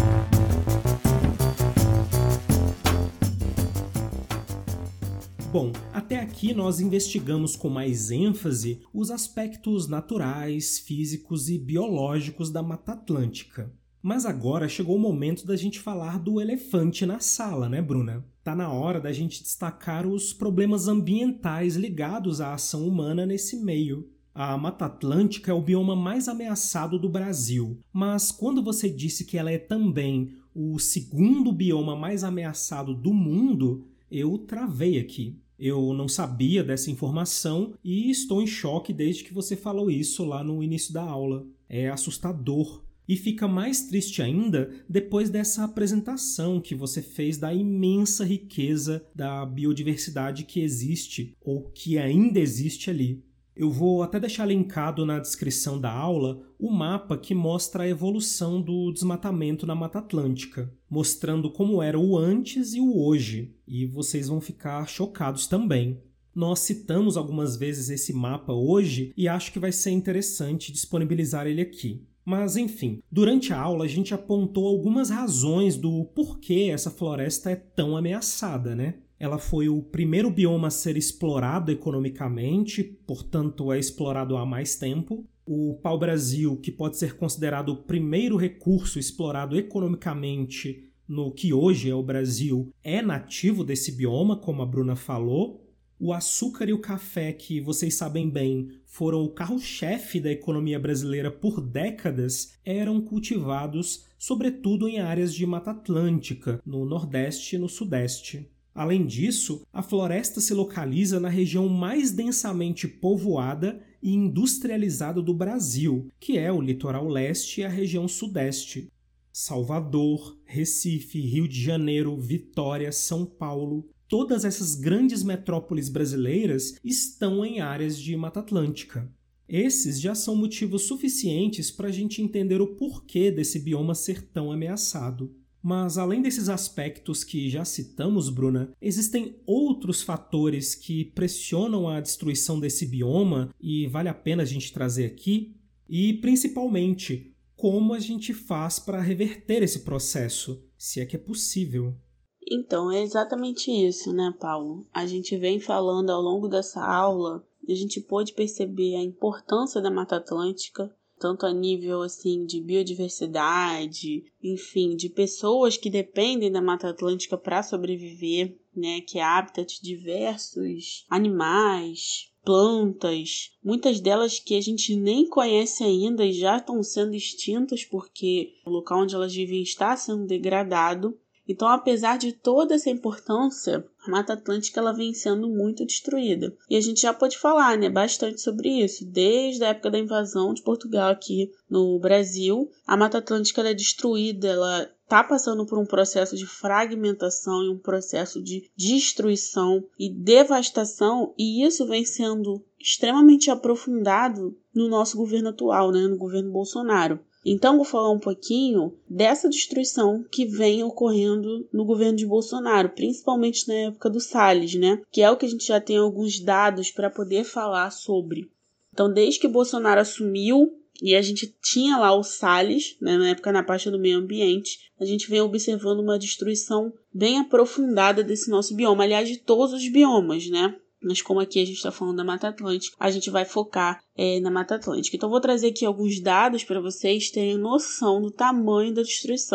Bom, até aqui nós investigamos com mais ênfase os aspectos naturais, físicos e biológicos da Mata Atlântica. Mas agora chegou o momento da gente falar do elefante na sala, né, Bruna? Tá na hora da gente destacar os problemas ambientais ligados à ação humana nesse meio. A Mata Atlântica é o bioma mais ameaçado do Brasil, mas quando você disse que ela é também o segundo bioma mais ameaçado do mundo, eu travei aqui. Eu não sabia dessa informação e estou em choque desde que você falou isso lá no início da aula. É assustador. E fica mais triste ainda depois dessa apresentação que você fez da imensa riqueza da biodiversidade que existe, ou que ainda existe ali. Eu vou até deixar linkado na descrição da aula o mapa que mostra a evolução do desmatamento na Mata Atlântica, mostrando como era o antes e o hoje, e vocês vão ficar chocados também. Nós citamos algumas vezes esse mapa hoje e acho que vai ser interessante disponibilizar ele aqui. Mas, enfim, durante a aula a gente apontou algumas razões do porquê essa floresta é tão ameaçada, né? Ela foi o primeiro bioma a ser explorado economicamente, portanto é explorado há mais tempo. O pau-brasil, que pode ser considerado o primeiro recurso explorado economicamente no que hoje é o Brasil, é nativo desse bioma, como a Bruna falou. O açúcar e o café, que vocês sabem bem, foram o carro-chefe da economia brasileira por décadas, eram cultivados sobretudo em áreas de Mata Atlântica, no Nordeste e no Sudeste. Além disso, a floresta se localiza na região mais densamente povoada e industrializada do Brasil, que é o litoral leste e a região sudeste. Salvador, Recife, Rio de Janeiro, Vitória, São Paulo, todas essas grandes metrópoles brasileiras estão em áreas de Mata Atlântica. Esses já são motivos suficientes para a gente entender o porquê desse bioma ser tão ameaçado. Mas, além desses aspectos que já citamos, Bruna, existem outros fatores que pressionam a destruição desse bioma e vale a pena a gente trazer aqui, e, principalmente, como a gente faz para reverter esse processo, se é que é possível. Então, é exatamente isso, né, Paulo? A gente vem falando ao longo dessa aula e a gente pôde perceber a importância da Mata Atlântica, tanto a nível assim de biodiversidade, enfim, de pessoas que dependem da Mata Atlântica para sobreviver, né, que é habitat de diversos animais, plantas, muitas delas que a gente nem conhece ainda e já estão sendo extintas porque o local onde elas vivem está sendo degradado. Então, apesar de toda essa importância, a Mata Atlântica ela vem sendo muito destruída. E a gente já pode falar, né, bastante sobre isso. Desde a época da invasão de Portugal aqui no Brasil, a Mata Atlântica ela é destruída, ela está passando por um processo de fragmentação e um processo de destruição e devastação, e isso vem sendo extremamente aprofundado no nosso governo atual, né, no governo Bolsonaro. Então, vou falar um pouquinho dessa destruição que vem ocorrendo no governo de Bolsonaro, principalmente na época do Salles, né? Que é o que a gente já tem alguns dados para poder falar sobre. Então, desde que Bolsonaro assumiu e a gente tinha lá o Salles, né, na época na pasta do meio ambiente, a gente vem observando uma destruição bem aprofundada desse nosso bioma, aliás, de todos os biomas, né? Mas como aqui a gente está falando da Mata Atlântica, a gente vai focar na Mata Atlântica. Então, vou trazer aqui alguns dados para vocês terem noção do tamanho da destruição.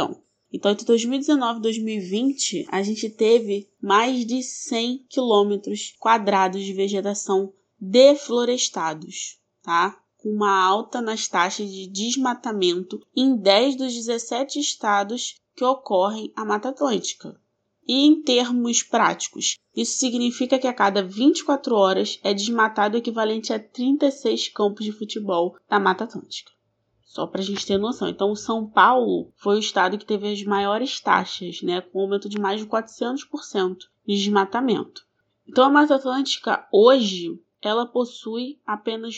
Então, entre 2019 e 2020, a gente teve mais de 100 quilômetros quadrados de vegetação deflorestados, tá? Com uma alta nas taxas de desmatamento em 10 dos 17 estados que ocorrem a Mata Atlântica. E em termos práticos, isso significa que a cada 24 horas é desmatado o equivalente a 36 campos de futebol da Mata Atlântica. Só para a gente ter noção. Então, São Paulo foi o estado que teve as maiores taxas, né, com um aumento de mais de 400% de desmatamento. Então, a Mata Atlântica, hoje, ela possui apenas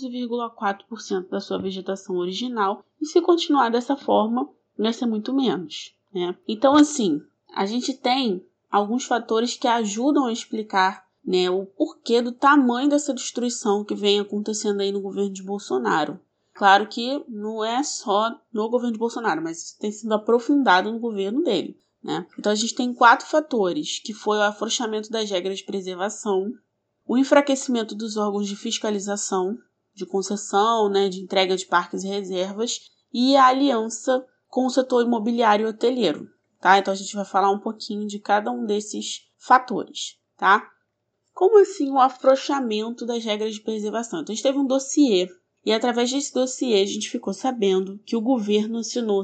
12,4% da sua vegetação original. E se continuar dessa forma, vai ser muito menos, né? Então, assim, a gente tem alguns fatores que ajudam a explicar, né, o porquê do tamanho dessa destruição que vem acontecendo aí no governo de Bolsonaro. Claro que não é só no governo de Bolsonaro, mas isso tem sido aprofundado no governo dele, né? Então a gente tem 4 fatores, que foi o afrouxamento das regras de preservação, o enfraquecimento dos órgãos de fiscalização, de concessão, né, de entrega de parques e reservas, e a aliança com o setor imobiliário e hoteleiro, tá? Então a gente vai falar um pouquinho de cada um desses fatores, tá? Como assim o afrouxamento das regras de preservação? Então a gente teve um dossiê, e através desse dossiê a gente ficou sabendo que o governo assinou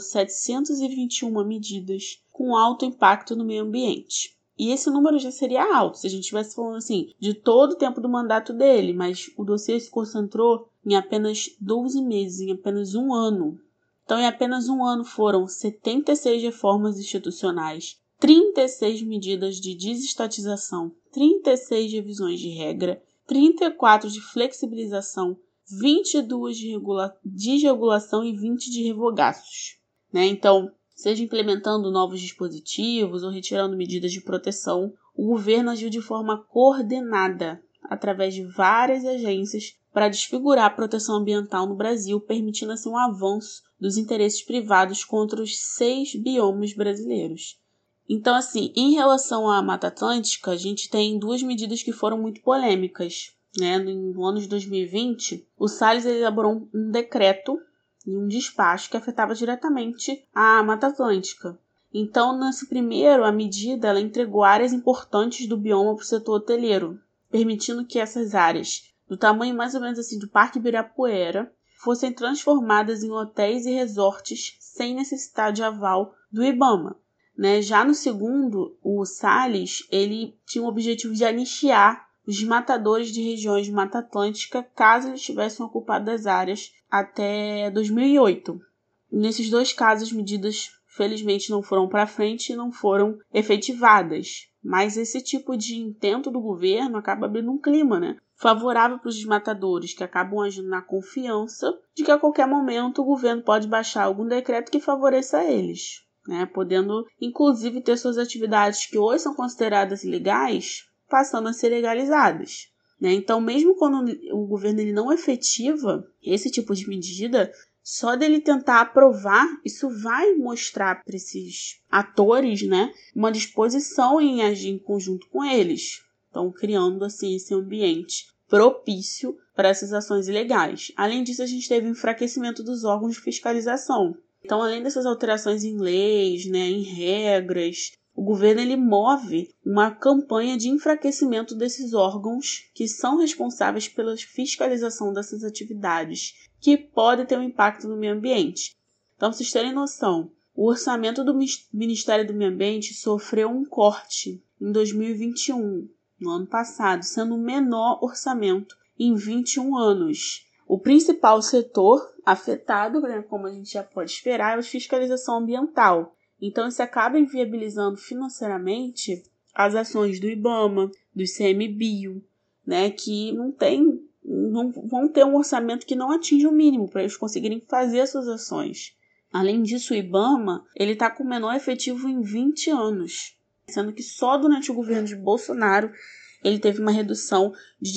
721 medidas com alto impacto no meio ambiente. E esse número já seria alto se a gente estivesse falando assim de todo o tempo do mandato dele, mas o dossiê se concentrou em apenas 12 meses, em apenas um ano. Então, em apenas um ano foram 76 reformas institucionais, 36 medidas de desestatização, 36 revisões de regra, 34 de flexibilização, 22 de desregulação e 20 de revogaços, né? Então, seja implementando novos dispositivos ou retirando medidas de proteção, o governo agiu de forma coordenada através de várias agências para desfigurar a proteção ambiental no Brasil, permitindo assim um avanço dos interesses privados contra os 6 biomas brasileiros. Então, assim, em relação à Mata Atlântica, a gente tem 2 medidas que foram muito polêmicas, né? No ano de 2020, o Salles elaborou um decreto e um despacho que afetava diretamente a Mata Atlântica. Então, nesse primeiro, a medida ela entregou áreas importantes do bioma para o setor hoteleiro, permitindo que essas áreas, do tamanho mais ou menos assim do Parque Ibirapuera, fossem transformadas em hotéis e resorts sem necessidade de aval do IBAMA, né? Já no segundo, o Salles ele tinha o objetivo de anistiar os desmatadores de regiões de Mata Atlântica caso eles tivessem ocupado as áreas até 2008. Nesses 2 casos, as medidas felizmente não foram para frente e não foram efetivadas. Mas esse tipo de intento do governo acaba abrindo um clima, né, favorável para os desmatadores, que acabam agindo na confiança de que a qualquer momento o governo pode baixar algum decreto que favoreça eles, né, podendo inclusive ter suas atividades que hoje são consideradas ilegais passando a ser legalizadas, né? Então, mesmo quando o governo ele não efetiva esse tipo de medida, só dele tentar aprovar, isso vai mostrar para esses atores, né, uma disposição em agir em conjunto com eles. Então, criando assim esse ambiente propício para essas ações ilegais. Além disso, a gente teve o enfraquecimento dos órgãos de fiscalização. Então, além dessas alterações em leis, né, em regras, o governo ele move uma campanha de enfraquecimento desses órgãos que são responsáveis pela fiscalização dessas atividades, que pode ter um impacto no meio ambiente. Então, pra vocês terem noção, o orçamento do Ministério do Meio Ambiente sofreu um corte em 2021, no ano passado, sendo o menor orçamento em 21 anos. O principal setor afetado, né, como a gente já pode esperar, é a fiscalização ambiental. Então, isso acaba inviabilizando financeiramente as ações do IBAMA, do ICMBio, né, que não vão ter um orçamento que não atinge o mínimo para eles conseguirem fazer as suas ações. Além disso, o IBAMA está com o menor efetivo em 20 anos, sendo que só durante o governo de Bolsonaro ele teve uma redução de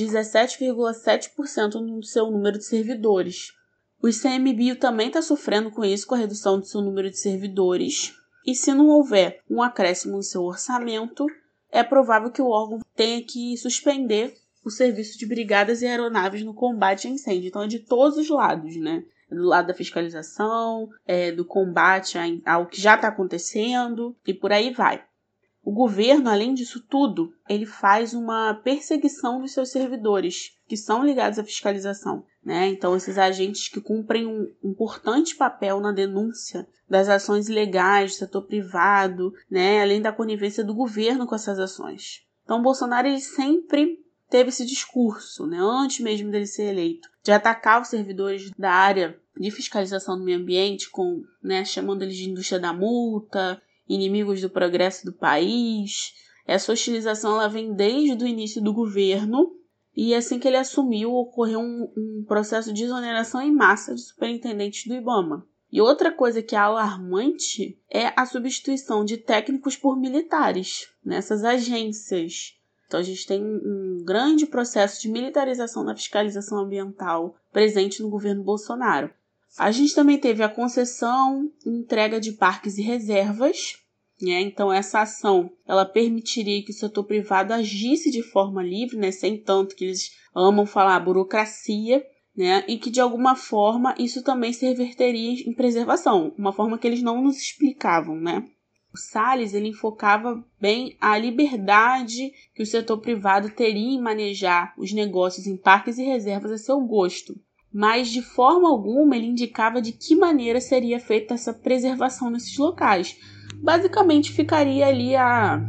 17,7% no seu número de servidores. O ICMBio também está sofrendo com isso, com a redução do seu número de servidores. E se não houver um acréscimo no seu orçamento, é provável que o órgão tenha que suspender o serviço de brigadas e aeronaves no combate a incêndio. Então é de todos os lados, né? do lado da fiscalização, do combate ao que já está acontecendo e por aí vai. O governo, além disso tudo, ele faz uma perseguição dos seus servidores, que são ligados à fiscalização, né? Então, esses agentes que cumprem um importante papel na denúncia das ações ilegais do setor privado, né? Além da conivência do governo com essas ações. Então, Bolsonaro ele sempre teve esse discurso, né? Antes mesmo dele ser eleito, de atacar os servidores da área de fiscalização do meio ambiente, chamando eles de indústria da multa, inimigos do progresso do país. Essa hostilização ela vem desde o início do governo e assim que ele assumiu ocorreu um processo de exoneração em massa de superintendentes do IBAMA. E outra coisa que é alarmante é a substituição de técnicos por militares nessas agências. Então a gente tem um grande processo de militarização da fiscalização ambiental presente no governo Bolsonaro. A gente também teve a concessão e entrega de parques e reservas, né? Então essa ação ela permitiria que o setor privado agisse de forma livre, né? Sem tanto que eles amam falar burocracia, né? E que de alguma forma isso também se reverteria em preservação, uma forma que eles não nos explicavam, né? O Salles ele enfocava bem a liberdade que o setor privado teria em manejar os negócios em parques e reservas a seu gosto. Mas de forma alguma ele indicava de que maneira seria feita essa preservação nesses locais. Basicamente ficaria ali a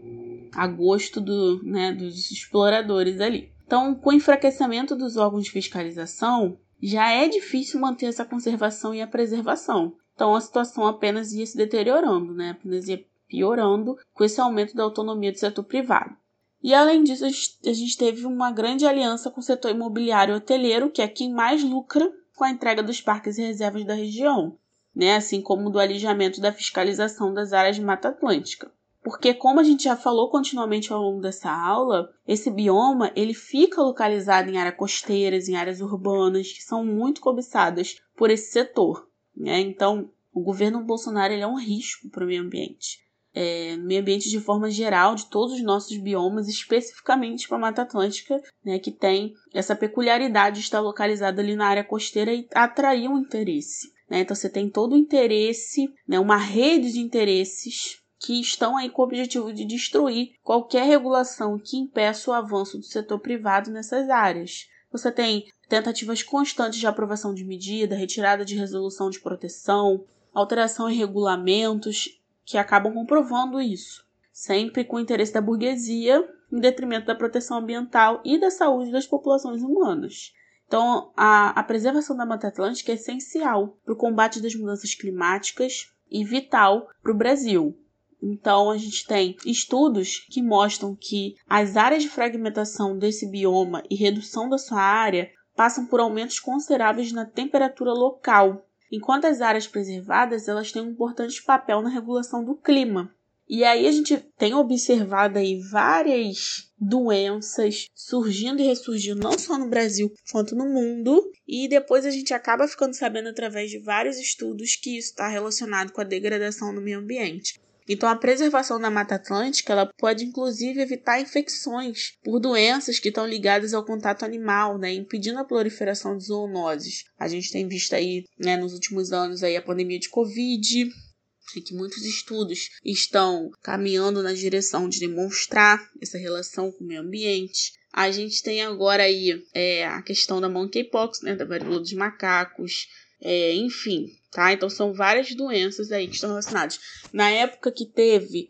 gosto dos exploradores ali. Então, com o enfraquecimento dos órgãos de fiscalização, já é difícil manter essa conservação e a preservação. Então, a situação apenas ia se deteriorando, né? Apenas ia piorando com esse aumento da autonomia do setor privado. E além disso, a gente teve uma grande aliança com o setor imobiliário hoteleiro, que é quem mais lucra com a entrega dos parques e reservas da região, né? Assim como do alijamento da fiscalização das áreas de Mata Atlântica. Porque, como a gente já falou continuamente ao longo dessa aula, esse bioma ele fica localizado em áreas costeiras, em áreas urbanas, que são muito cobiçadas por esse setor, né? Então, o governo Bolsonaro ele é um risco para o meio ambiente. No meio ambiente de forma geral, de todos os nossos biomas, especificamente para a Mata Atlântica, né, que tem essa peculiaridade de estar localizada ali na área costeira e atrair um interesse. Né? Então você tem todo o interesse, né, uma rede de interesses que estão aí com o objetivo de destruir qualquer regulação que impeça o avanço do setor privado nessas áreas. Você tem tentativas constantes de aprovação de medida, retirada de resolução de proteção, alteração em regulamentos, que acabam comprovando isso, sempre com o interesse da burguesia, em detrimento da proteção ambiental e da saúde das populações humanas. Então, a preservação da Mata Atlântica é essencial para o combate das mudanças climáticas e vital para o Brasil. Então, a gente tem estudos que mostram que as áreas de fragmentação desse bioma e redução da sua área passam por aumentos consideráveis na temperatura local, enquanto as áreas preservadas elas têm um importante papel na regulação do clima. E aí a gente tem observado aí várias doenças surgindo e ressurgindo, não só no Brasil, quanto no mundo. E depois a gente acaba ficando sabendo através de vários estudos que isso está relacionado com a degradação do meio ambiente. Então a preservação da Mata Atlântica ela pode inclusive evitar infecções por doenças que estão ligadas ao contato animal, né, impedindo a proliferação de zoonoses. A gente tem visto aí, né, nos últimos anos aí, a pandemia de Covid, e que muitos estudos estão caminhando na direção de demonstrar essa relação com o meio ambiente. A gente tem agora aí a questão da monkeypox, né, da varíola dos macacos, enfim, tá? Então são várias doenças aí que estão relacionadas. Na época que teve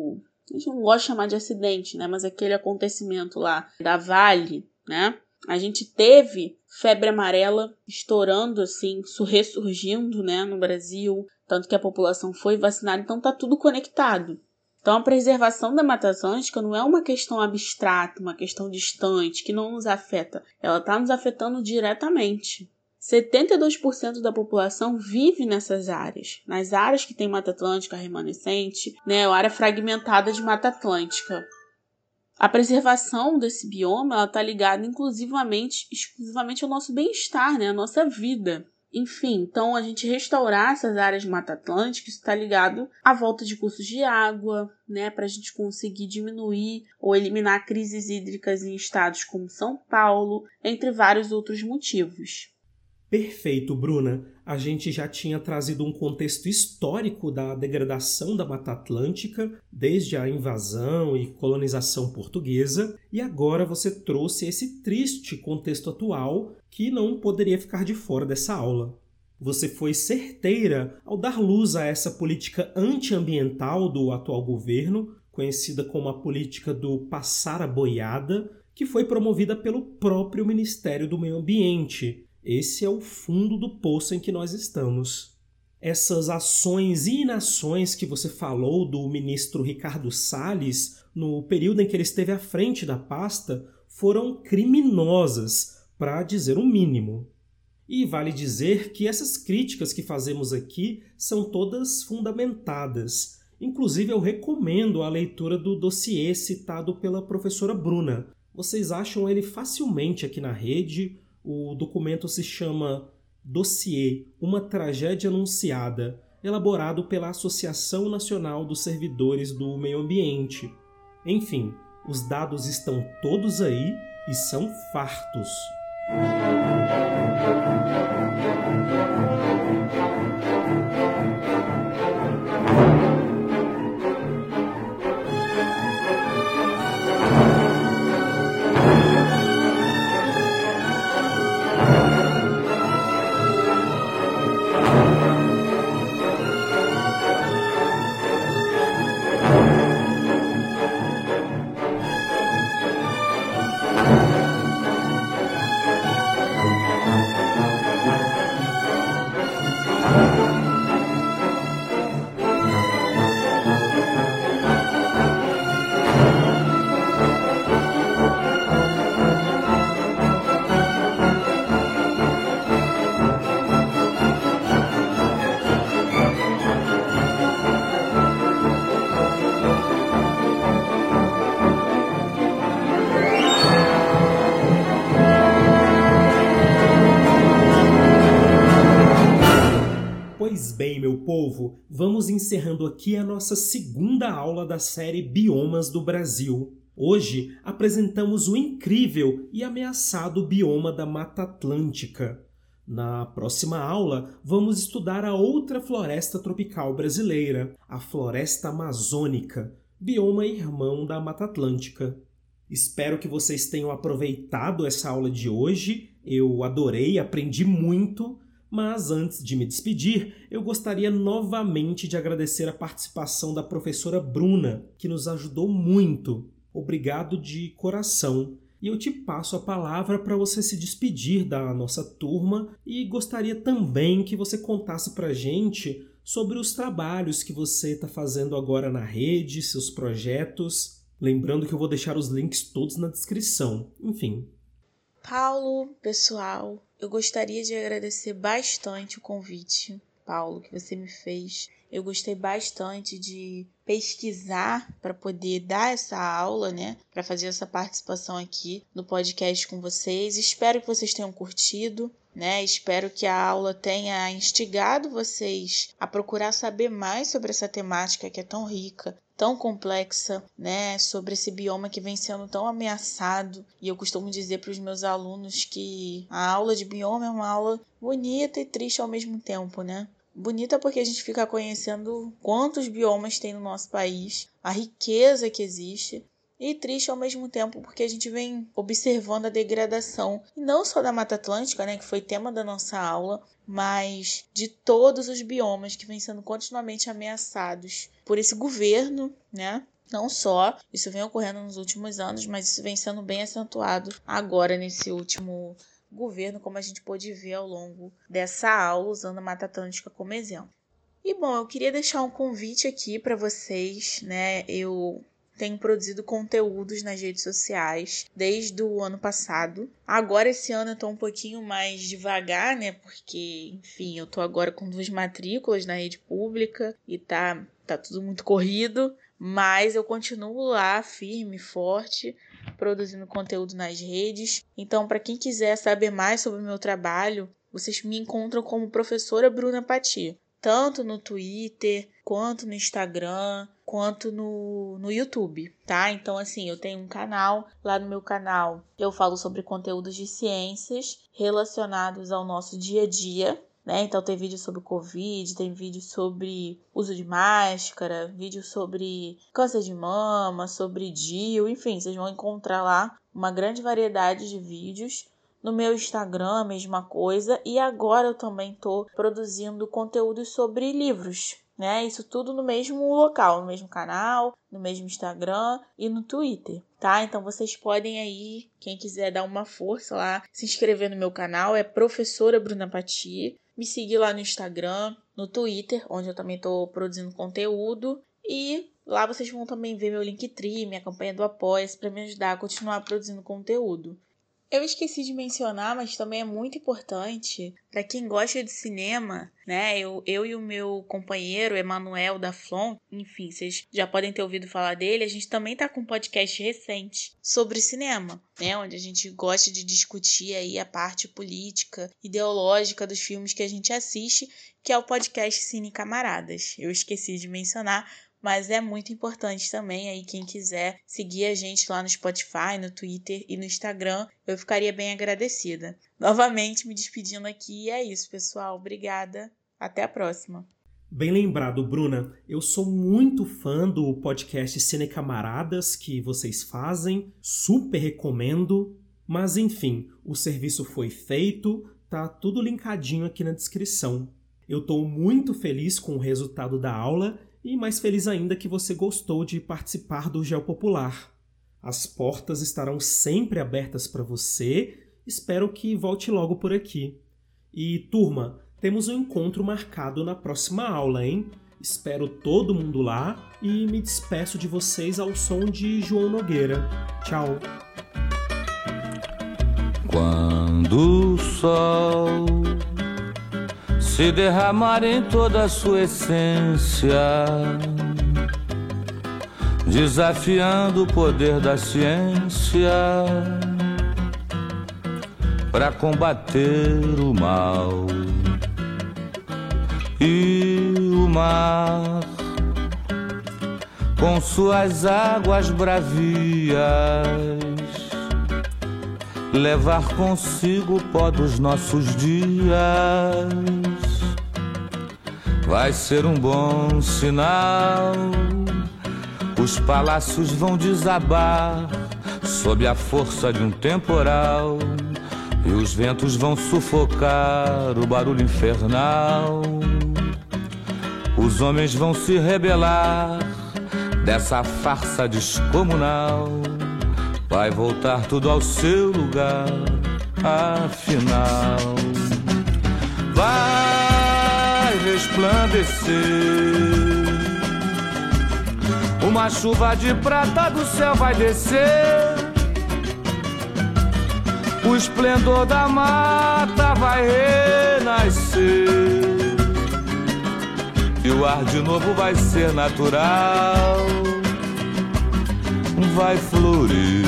a gente não gosta de chamar de acidente, né? Mas aquele acontecimento lá da Vale, né? A gente teve febre amarela estourando, assim, ressurgindo, né, no Brasil, tanto que a população foi vacinada, então tá tudo conectado. Então a preservação da Mata Atlântica não é uma questão abstrata, uma questão distante, que não nos afeta. Ela está nos afetando diretamente. 72% da população vive nessas áreas, nas áreas que tem Mata Atlântica remanescente, né, ou área fragmentada de Mata Atlântica. A preservação desse bioma está ligada exclusivamente ao nosso bem-estar, né, à nossa vida. Enfim, então a gente restaurar essas áreas de Mata Atlântica está ligado à volta de cursos de água, né, para a gente conseguir diminuir ou eliminar crises hídricas em estados como São Paulo, entre vários outros motivos. Perfeito, Bruna. A gente já tinha trazido um contexto histórico da degradação da Mata Atlântica, desde a invasão e colonização portuguesa, e agora você trouxe esse triste contexto atual que não poderia ficar de fora dessa aula. Você foi certeira ao dar luz a essa política antiambiental do atual governo, conhecida como a política do passar a boiada, que foi promovida pelo próprio Ministério do Meio Ambiente. Esse é o fundo do poço em que nós estamos. Essas ações e inações que você falou do ministro Ricardo Salles, no período em que ele esteve à frente da pasta, foram criminosas, para dizer o mínimo. E vale dizer que essas críticas que fazemos aqui são todas fundamentadas. Inclusive, eu recomendo a leitura do dossiê citado pela professora Bruna. Vocês acham ele facilmente aqui na rede. O documento se chama Dossiê, uma tragédia anunciada, elaborado pela Associação Nacional dos Servidores do Meio Ambiente. Enfim, os dados estão todos aí e são fartos. Pois bem, meu povo, vamos encerrando aqui a nossa segunda aula da série Biomas do Brasil. Hoje apresentamos o incrível e ameaçado bioma da Mata Atlântica. Na próxima aula, vamos estudar a outra floresta tropical brasileira, a Floresta Amazônica, bioma irmão da Mata Atlântica. Espero que vocês tenham aproveitado essa aula de hoje. Eu adorei, aprendi muito. Mas antes de me despedir, eu gostaria novamente de agradecer a participação da professora Bruna, que nos ajudou muito. Obrigado de coração. E eu te passo a palavra para você se despedir da nossa turma e gostaria também que você contasse para a gente sobre os trabalhos que você está fazendo agora na rede, seus projetos. Lembrando que eu vou deixar os links todos na descrição. Enfim. Paulo, pessoal, eu gostaria de agradecer bastante o convite, Paulo, que você me fez. Eu gostei bastante de pesquisar para poder dar essa aula, né? Para fazer essa participação aqui no podcast com vocês. Espero que vocês tenham curtido, né? Espero que a aula tenha instigado vocês a procurar saber mais sobre essa temática que é tão rica, tão complexa, né, sobre esse bioma que vem sendo tão ameaçado. E eu costumo dizer para os meus alunos que a aula de bioma é uma aula bonita e triste ao mesmo tempo, né? Bonita porque a gente fica conhecendo quantos biomas tem no nosso país, a riqueza que existe, e triste ao mesmo tempo porque a gente vem observando a degradação, e não só da Mata Atlântica, né, que foi tema da nossa aula, mas de todos os biomas que vêm sendo continuamente ameaçados por esse governo, né? Não só, isso vem ocorrendo nos últimos anos, mas isso vem sendo bem acentuado agora nesse último governo, como a gente pôde ver ao longo dessa aula, usando a Mata Atlântica como exemplo. E bom, eu queria deixar um convite aqui para vocês, né? Eu tenho produzido conteúdos nas redes sociais desde o ano passado. Agora, esse ano, eu tô um pouquinho mais devagar, né? Porque, enfim, eu tô agora com 2 matrículas na rede pública e tá tudo muito corrido. Mas eu continuo lá, firme, forte, produzindo conteúdo nas redes. Então, para quem quiser saber mais sobre o meu trabalho, vocês me encontram como professora Bruna Pati, tanto no Twitter, quanto no Instagram, quanto no YouTube, tá? Então, assim, eu tenho um canal. Lá no meu canal eu falo sobre conteúdos de ciências relacionados ao nosso dia a dia, né? Então tem vídeo sobre Covid, tem vídeo sobre uso de máscara, vídeo sobre câncer de mama, sobre DIU, enfim, vocês vão encontrar lá uma grande variedade de vídeos. No meu Instagram, a mesma coisa. E agora eu também estou produzindo conteúdos sobre livros, né? Isso tudo no mesmo local, no mesmo canal, no mesmo Instagram e no Twitter, tá? Então vocês podem aí, quem quiser dar uma força lá, se inscrever no meu canal, é Professora Bruna Pati. Me seguir lá no Instagram, no Twitter, onde eu também estou produzindo conteúdo. E lá vocês vão também ver meu Linktree, minha campanha do Apoia-se, para me ajudar a continuar produzindo conteúdo. Eu esqueci de mencionar, mas também é muito importante para quem gosta de cinema, né? Eu e o meu companheiro, Emanuel da Flon, enfim, vocês já podem ter ouvido falar dele. A gente também tá com um podcast recente sobre cinema, né? Onde a gente gosta de discutir aí a parte política, ideológica dos filmes que a gente assiste, que é o podcast Cine Camaradas. Eu esqueci de mencionar, mas é muito importante também aí quem quiser seguir a gente lá no Spotify, no Twitter e no Instagram, eu ficaria bem agradecida. Novamente me despedindo aqui, e é isso, pessoal. Obrigada. Até a próxima. Bem lembrado, Bruna. Eu sou muito fã do podcast Cine Camaradas que vocês fazem. Super recomendo. Mas enfim, o serviço foi feito. Tá tudo linkadinho aqui na descrição. Eu estou muito feliz com o resultado da aula e mais feliz ainda que você gostou de participar do Geopopular. As portas estarão sempre abertas para você. Espero que volte logo por aqui. E, turma, temos um encontro marcado na próxima aula, hein? Espero todo mundo lá e me despeço de vocês ao som de João Nogueira. Tchau! Quando o sol se derramar em toda a sua essência, desafiando o poder da ciência para combater o mal, e o mar com suas águas bravias levar consigo o pó dos nossos dias. Vai ser um bom sinal. Os palácios vão desabar sob a força de um temporal, e os ventos vão sufocar o barulho infernal. Os homens vão se rebelar dessa farsa descomunal. Vai voltar tudo ao seu lugar, afinal. Vai resplandecer uma chuva de prata do céu, vai descer. O esplendor da mata vai renascer, e o ar de novo vai ser natural. Vai florir,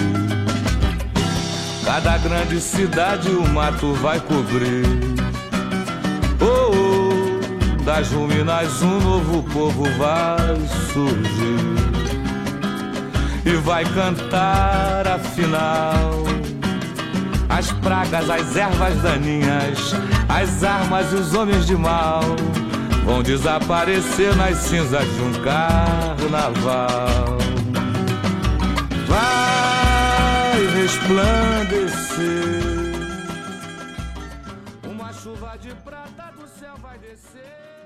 cada grande cidade o mato vai cobrir. Oh, oh, das ruínas um novo povo vai surgir, e vai cantar afinal as pragas, as ervas daninhas, as armas e os homens de mal vão desaparecer nas cinzas de um carnaval. Vai resplandecer, uma chuva de prata do céu vai descer.